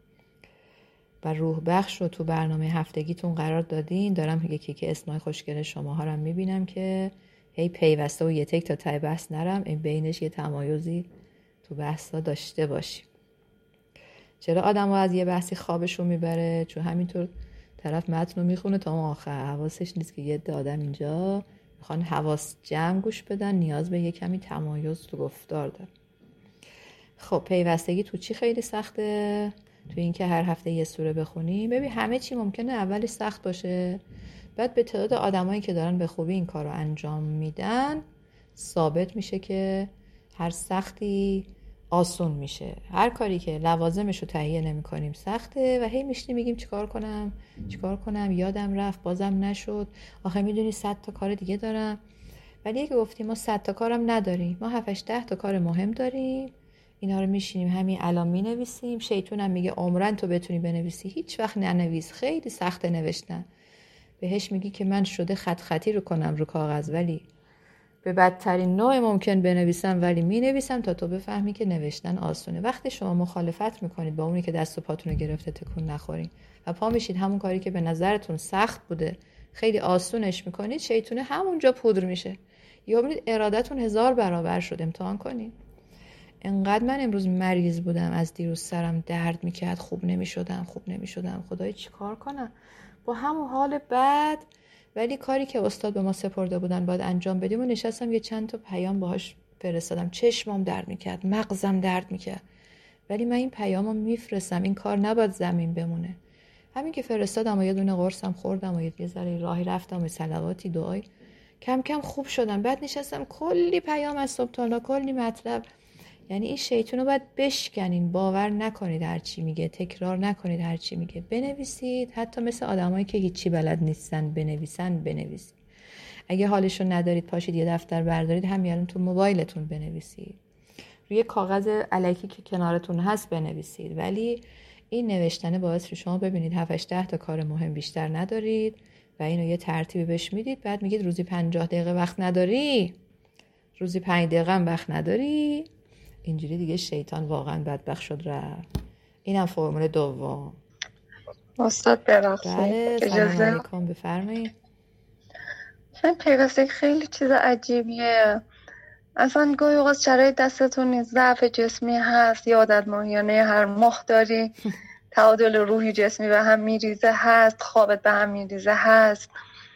و روح بخش رو تو برنامه هفتگیتون قرار دادین؟ دارم یکی که اسمای خوشگل شماها رو میبینم که هی پیوسته و یه تک تا تای بحث نرم، این بینش یه تمایزی تو بحثا داشته باشیم. چرا آدم ها از یه بحثی خوابشو میبره؟ چون همینطور طرف متن رو میخونه تا آخر، حواسش نیست که یه عده آدم اینجا میخوان حواس جمع گوش بدن، نیاز به یه کمی تمایز تو گفتار داره. خب پیوستگی تو چی خیلی سخته؟ تو این که هر هفته یه سوره بخونی. ببین همه چی ممکنه اولی سخت باشه، بعد به تعداد آدمایی که دارن به خوبی این کار رو انجام میدن ثابت میشه که هر سختی آسون میشه. هر کاری که لوازمش رو تهیه نمی کنیم سخته و هی میشنیم میگیم چیکار کنم، یادم رفت، بازم نشد، آخه میدونی 100 تا کار دیگه دارم. ولی اگه گفتیم ما 100 تا کارم نداریم، ما 7-10 تا کار مهم داریم، اینا رو میشینیم همین الان مینویسیم. شیطونم میگه عمرن تو بتونی بنویسی، هیچ وقت ننویس، خیلی سخته نوشتن. بهش میگی که من شده خطی رو کنم رو کاغذ، ولی به بدترین نوع ممکن بنویسم، ولی مینویسم تا تو بفهمی که نوشتن آسونه. وقتی شما مخالفت میکنید با اونی که دست و پاتون رو گرفته تکون نخورین و پا میشید همون کاری که به نظرتون سخت بوده خیلی آسونش میکنید، شیطونه همونجا پودر میشه. یا ببینید ارادتون 1000 برابر شد. امتحان کنید. انقدر من امروز مریض بودم، از دیروز سرم درد میکرد، خوب نمیشدم. خدای چی کار کنم با همون حال بد، ولی کاری که استاد به ما سپرده بودن باید انجام بدیم و نشستم یه چند تا پیام باهاش فرستادم. چشمم درد میکرد، مغزم درد میکرد، ولی من این پیامو میفرستم، این کار نباید زمین بمونه. همین که فرستادم و یه دونه قرصم خوردم و یه ذره راهی رفتم و صلواتی دعای، کم کم خوب شدم. بعد نشستم کلی پیام از صبح تا حالا، کلی مطلب. یعنی این شیطون رو باید بشکنین، باور نکنید هر چی میگه، تکرار نکنید هر چی میگه، بنویسید. حتی مثل آدمایی که هیچی بلد نیستن بنویسید. اگه حالشو ندارید پاشید یه دفتر بردارید، همین الان تو موبایلتون بنویسید، روی کاغذ الکی که کنارتون هست بنویسید. ولی این نوشتن باعث رو شما ببینید 7-10 تا کار مهم بیشتر ندارید و اینو یه ترتیبی بهش میدید. بعد میگید روزی 50 دقیقه وقت نداری، روزی 5 دقیقه هم وقت نداری. اینجوری دیگه شیطان واقعا بدبخت شد رفت. اینم فرمول دوم. استاد ببخشید. بله، سلام علیکم، بفرمایید. این پیوستگی خیلی چیز عجیبیه. اصلا گاهی اوقات شرایط دستتون نیست، ضعف جسمی هست یا عادت ماهیانه هر ماه داری، تعادل روحی جسمی به هم میریزه هست، خوابت به هم میریزه هست،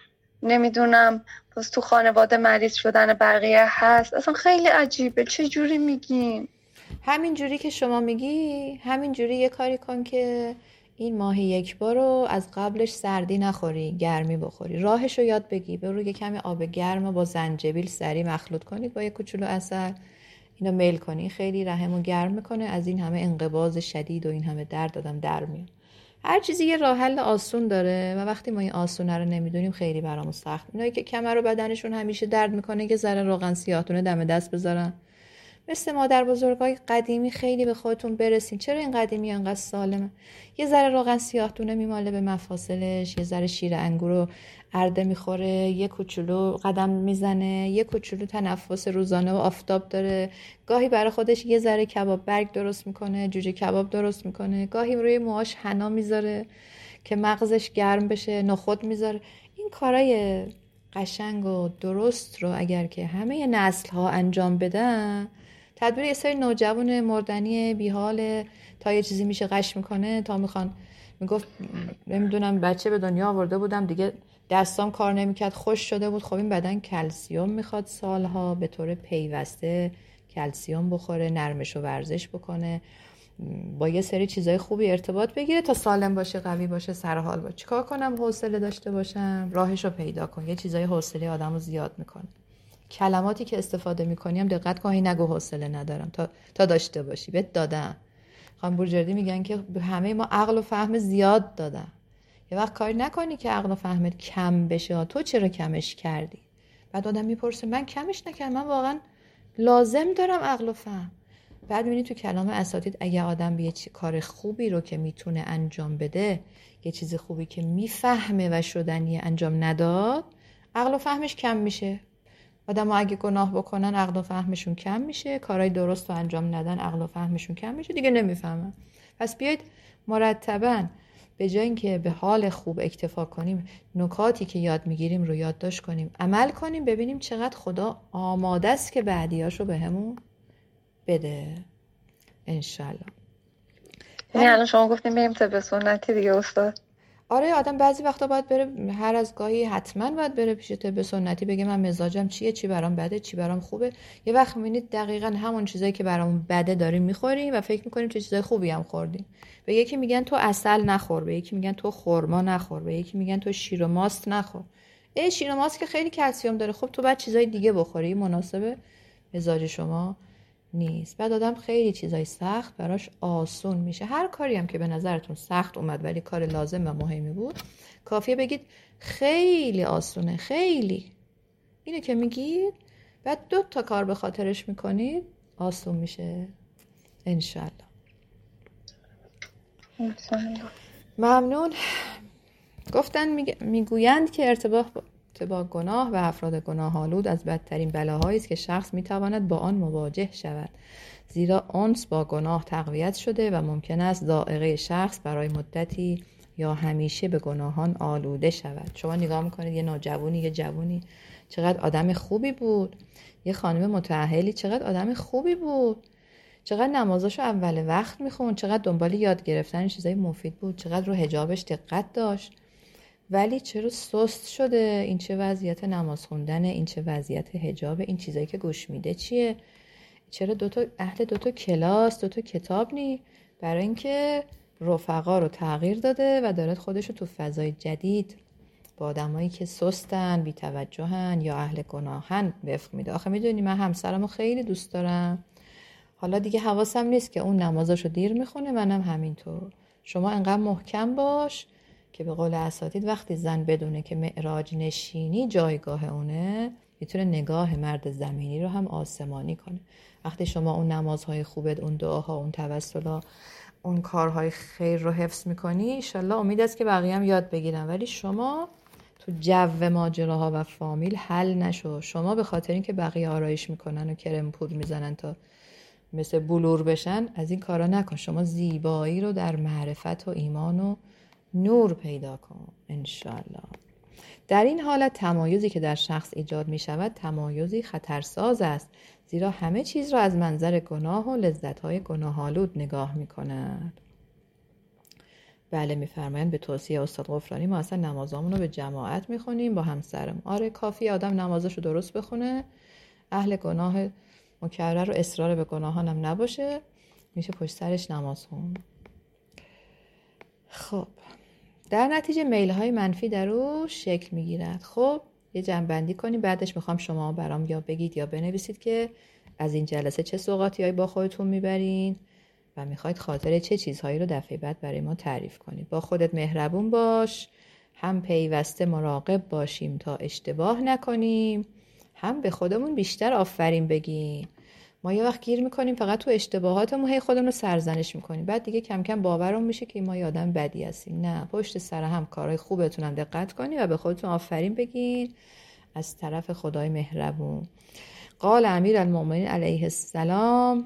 نمیدونم پس تو خانواده مریض شدن بقیه هست. اصلا خیلی عجیبه. چه جوری میگین؟ همین جوری که شما میگی، همین جوری یه کاری کن که این ماهی یک بار رو از قبلش سردی نخوری، گرمی بخوری. راهش رو یاد بگی. برو یه کمی آب گرم با زنجبیل سری مخلوط کنید با یه کوچولو عسل، اینو میل کنی، خیلی رحمو گرم میکنه. از این همه انقباض شدید و این همه درد آدم در میاد. هر چیزی یه راه حل آسون داره و وقتی ما این آسونه رو نمیدونیم خیلی برامون سخت. اینایی که کمر و بدنشون همیشه درد میکنه که ذره روغن سیاه‌تونه دم دست بذارن. مثل مادر بزرگای قدیمی خیلی به خودتون برسین. چرا این قدیمی انقدر سالمه؟ یه ذره روغن سیاه‌تونه میماله به مفاصلش، یه ذره شیر انگور و ارده میخوره، یه کوچولو قدم میزنه، یه کوچولو تنفس روزانه و آفتاب داره، گاهی برای خودش یه ذره کباب برگ درست میکنه، جوجه کباب درست میکنه، گاهی روی موهاش حنا میذاره که مغزش گرم بشه، نخود میذاره. این کارای قشنگ و درست رو اگر که همه نسل ها انجام بدن، تدبیر یه سری نوجوان مردنی بیحال تا یه چیزی میشه قش میکنه، تا میگفت نمیدونم بچه به دنیا آورده بودم دیگه دستام کار نمیکرد، خوش شده بود. خب این بدن کلسیوم میخواد سالها به طور پیوسته کلسیوم بخوره، نرمش و ورزش بکنه، با یه سری چیزای خوبی ارتباط بگیره تا سالم باشه، قوی باشه، سرحال باشه. چیکار کنم حوصله داشته باشم؟ راهشو پیدا کن. یه چیزای حوصله آدمو زیاد میکنه. کلماتی که استفاده میکنی هم دقت کن، نگو حوصله ندارم تا داشته باشی. بهت دادم. خانم بورجردی میگن که به همه ما عقل و فهم زیاد دادن. یه وقت کاری نکنی که عقل و فهمت کم بشه. تو چرا کمش کردی؟ بعد آدم میپرسه من کمش نکردم، من واقعا لازم دارم عقل و فهم. بعد میبینی تو کلام اساتید اگه آدم به یه کار خوبی رو که میتونه انجام بده، یه چیز خوبی که میفهمه و شدنی انجام نداد، عقل و فهمش کم میشه. آدم ها اگه گناه بکنن عقل و فهمشون کم میشه، کارهای درست رو انجام ندن عقل و فهمشون کم میشه، دیگه نمیفهمن. پس بیایید مرتباً به جای اینکه به حال خوب اکتفا کنیم، نکاتی که یاد میگیریم رو یادداشت کنیم، عمل کنیم، ببینیم چقدر خدا آماده است که بعدیاشو بهمون بده انشالله. یعنی الان شما گفتیم بریم طب سنتی دیگه استاد؟ آره، آدم بعضی وقتا باید بره، هر از گاهی حتما باید بره پیش طب سنتی، بگه من مزاجم چیه، چی برام بده، چی برام خوبه. یه وقت میبینید دقیقاً همون چیزایی که برامون بده داریم میخوریم و فکر میکنیم چه چیزای خوبی هم خوردیم. به یکی میگن تو عسل نخور، به یکی میگن تو خرما نخور، به یکی میگن تو شیر و ماست نخور. شیر و ماست که خیلی کلسیم داره، خب تو بعد چیزای دیگه بخوری مناسب مزاج شما نیست. بعد آدم خیلی چیزای سخت براش آسون میشه. هر کاری هم که به نظرتون سخت اومد ولی کار لازم و مهمی بود، کافیه بگید خیلی آسونه، خیلی. اینو که میگید بعد 2 تا کار به خاطرش میکنید، آسون میشه انشالله. ممنون. گفتن میگویند که ارتباط با گناه و افراد گناه آلود از بدترین بلاهایی است که شخص میتواند با آن مواجه شود، زیرا انس با گناه تقویت شده و ممکن است ذائقه شخص برای مدتی یا همیشه به گناهان آلوده شود. شما نگاه میکنید یه نوجوانی، یه جوانی چقدر آدم خوبی بود، یه خانم متأهلی چقدر آدم خوبی بود، چقدر نمازاشو اول وقت میخوند، چقدر دنبال یاد گرفتن چیزای مفید بود، چقدر رو حجابش دقت داشت، ولی چرا سست شده؟ این چه وضعیت نماز خوندنه؟ این چه وضعیت حجابه؟ این چیزایی که گوش میده چیه؟ چرا اهل 2 کلاس 2 کتاب نی؟ برای اینکه رفقا رو تغییر داده و داره خودشو تو فضای جدید با آدمایی که سستن، بی توجهن یا اهل گناهن وفق میده. آخه میدونی من همسرمو خیلی دوست دارم، حالا دیگه حواسم نیست که اون نمازاشو دیر میخونه، منم همینطور. شما انقدر محکم باش که به قول اساتید وقتی زن بدونه که معراج نشینی جایگاه اونه، میتونه نگاه مرد زمینی رو هم آسمانی کنه. وقتی شما اون نمازهای خوبت، اون دعاها، اون توسلا، اون کارهای خیر رو حفظ میکنی، انشالله امید است که بقیه هم یاد بگیرن. ولی شما تو جو ماجراها و فامیل حل نشو. شما به خاطر اینکه بقیه آرایش میکنن و کرم پودر میزنن تا مثل بلور بشن، از این کارا نکن. شما زیبایی رو در معرفت و ایمان و نور پیدا کن انشالله. در این حالت تمایزی که در شخص ایجاد می شود تمایزی خطرساز است، زیرا همه چیز را از منظر گناه و لذت‌های گناه‌آلود نگاه می کند. بله میفرمایند به توصیه استاد غفرانی ما اصلا نمازامون رو به جماعت میخونیم با همسرم. آره کافی آدم نمازش رو درست بخونه، اهل گناه مکرر و اصرار به گناهانم نباشه، میشه پشت سرش نماز خوند. خب در نتیجه میل‌های منفی در او شکل میگیرد. خب یه جمع‌بندی کنیم، بعدش میخوام شما برام یا بگید یا بنویسید که از این جلسه چه سوغاتی‌هایی با خودتون میبرین و میخواید خاطر چه چیزهایی رو دفعه بعد برای ما تعریف کنید. با خودت مهربون باش، هم پیوسته مراقب باشیم تا اشتباه نکنیم، هم به خودمون بیشتر آفرین بگیم. ما یه وقت گیر میکنیم فقط تو اشتباهاتمون هی خودمون رو سرزنش میکنیم، بعد دیگه کم کم باورمون میشه که ما یه آدم بدی هستیم. نه، پشت سر هم کارهای خوبتون هم دقت کنید و به خودتون آفرین بگین از طرف خدای مهربون. قال امیرالمؤمنین علیه السلام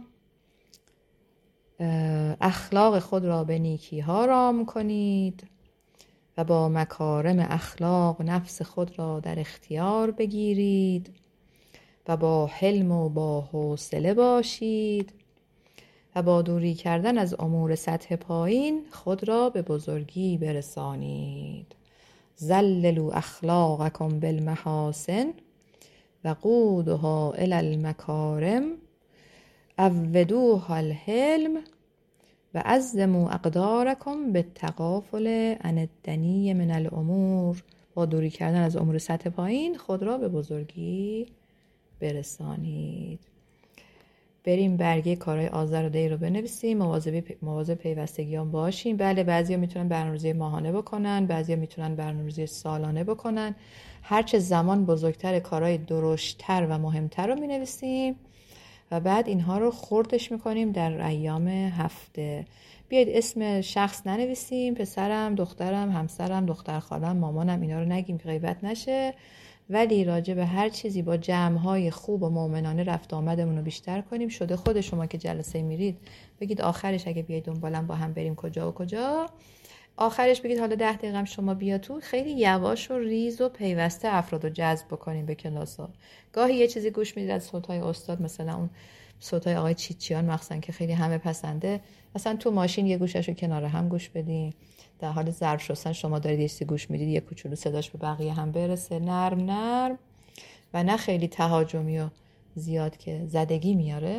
اخلاق خود را به نیکی ها رام کنید و با مکارم اخلاق نفس خود را در اختیار بگیرید و با حلم و با حوصله باشید و با دوری کردن از امور سطح پایین خود را به بزرگی برسانید. ذللوا اخلاقکم بالمحاسن و قودها الی المکارم عودوها الحلم و عظموا اقدارکم بالتغافل عن الدنی من الامور. با دوری کردن از امور سطح پایین خود را به بزرگی برسانید. بریم برگه کارهای آذر و دی رو بنویسیم، مواظب پیوستگیان باشیم. بله بعضیا میتونن برنامه‌ریزی ماهانه بکنن، بعضیا میتونن برنامه‌ریزی سالانه بکنن. هرچه زمان بزرگتر کارهای درشت‌تر و مهمتر رو مینویسیم و بعد اینها رو خردش میکنیم در ایام هفته. بیاید اسم شخص ننویسیم، پسرم، دخترم، همسرم، دختر خالم، مامانم، اینا رو نگیم که غیبت نشه، ولی راجع به هر چیزی با جمع‌های خوب و مؤمنانه رفت آمدمون رو بیشتر کنیم. شده خود شما که جلسه میرید بگید آخرش اگه بیاید دنبالم با هم بریم کجا و کجا، آخرش بگید حالا 10 دقیقه شما بیا تو. خیلی یواش و ریز و پیوسته افراد رو جذب بکنیم به کلاس‌ها. گاهی یه چیزی گوش میدید از صوت‌های استاد، مثلا اون صوت‌های آقای چیچیان مخصوصا که خیلی همه پسنده، مثلا تو ماشین یه گوششو کنار هم گوش بدین، در حال ظرف شستن شما دارید یه چیزی گوش میدید، یه کوچولو صداش به بقیه هم برسه، نرم و نه خیلی تهاجمی و زیاد که زدگی میاره.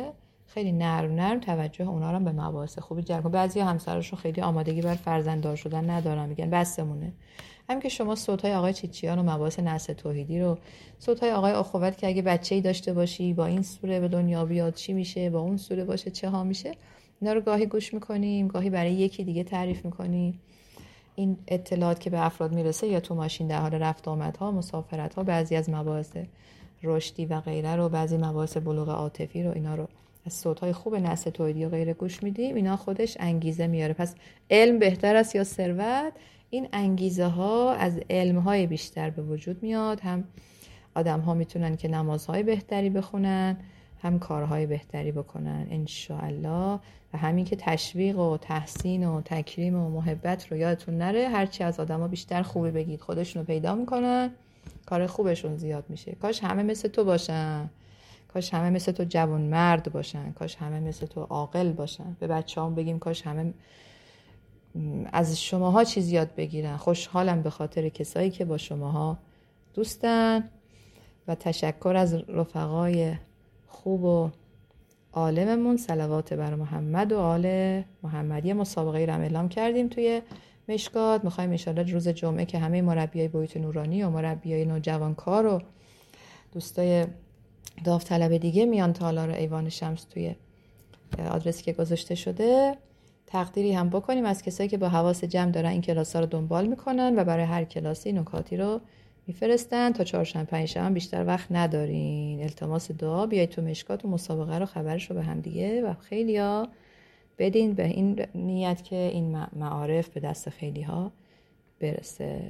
خیلی نرم توجه اونا رو به مباحث خوبی جلب کن. بعضیا همسرشون خیلی آمادگی بر فرزنددار شدن ندارن، میگن بسمونه. همین که شما صوت‌های آقای چیچیان و مباحث نسل توحیدی رو، صوت‌های آقای اخوت که اگه بچه‌ای داشته باشی با این سوره به دنیا بیاد چی میشه، با اون سوره باشه چه ها میشه، اینا رو گاهی گوش میکنیم، گاهی برای یکی دیگه تعریف میکنیم. این اطلاعات که به افراد میرسه یا تو ماشین در حال رفت آمدها، مسافرت‌ها، بعضی از مباحث رشدی و غیره رو، بعضی مباحث بلوغ عاطفی رو، اینا رو از صوت‌های خوب نسل توحیدی و غیره گوش میدیم. اینا خودش انگیزه میاره. پس علم بهتر است یا ثروت؟ این انگیزه ها از علم های بیشتر به وجود میاد. هم آدم ها میتونن که نمازهای بهتری بخونن، هم کارهای بهتری بکنن انشاءالله. و همین که تشویق و تحسین و تکریم و محبت رو یادتون نره. هرچی از آدم ها بیشتر خوبی بگید خودشون رو پیدا میکنن، کار خوبشون زیاد میشه. کاش همه مثل تو باشن، کاش همه مثل تو جوان مرد باشن، کاش همه مثل تو عاقل باشن. به بچه‌هام بگیم کاش همه از شماها چیز یاد بگیرن. خوشحالم به خاطر کسایی که با شماها دوستن و تشکر از رفقای خوب و عالممون. صلوات بر محمد و آل محمدی. مسابقه رو هم اعلام کردیم توی مشکات. میخوایم ان شاءالله روز جمعه که همه مربیای بیت نورانی و مربیای نوجوانکار و دوستای داوطلب دیگه میان تالار ایوان شمس توی آدرسی که گذاشته شده، تقدیری هم بکنیم از کسایی که با حواس جمع دارن این کلاس‌ها رو دنبال میکنن و برای هر کلاسی نکاتی رو میفرستن. تا چهارشنبه پنجشنبه بیشتر وقت ندارین. التماس دعا بیاید تو مشکات و مسابقه رو خبرش رو به هم دیگه و خیلیا بدین به این نیت که این معارف به دست خیلی‌ها برسه.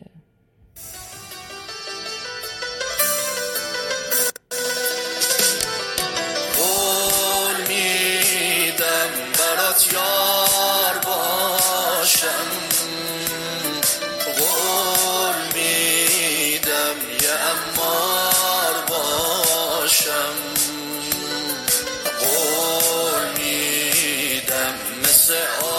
یار باشم، قول میدم یه امار باشم، قول میدم مثل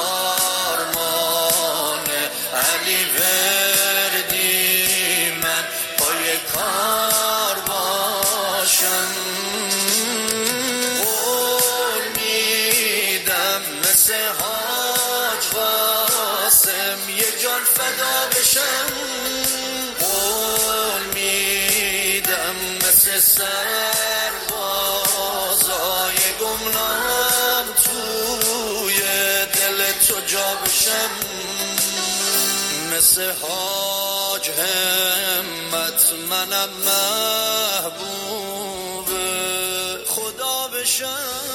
آرمان علی وردی من پای کار باشم، حاج قاسم یه جان فدا بشم، قول میدم مثل سربازای گمنام توی دل تو جا بشم، مثل حاج همت منم محبوب خدا بشم.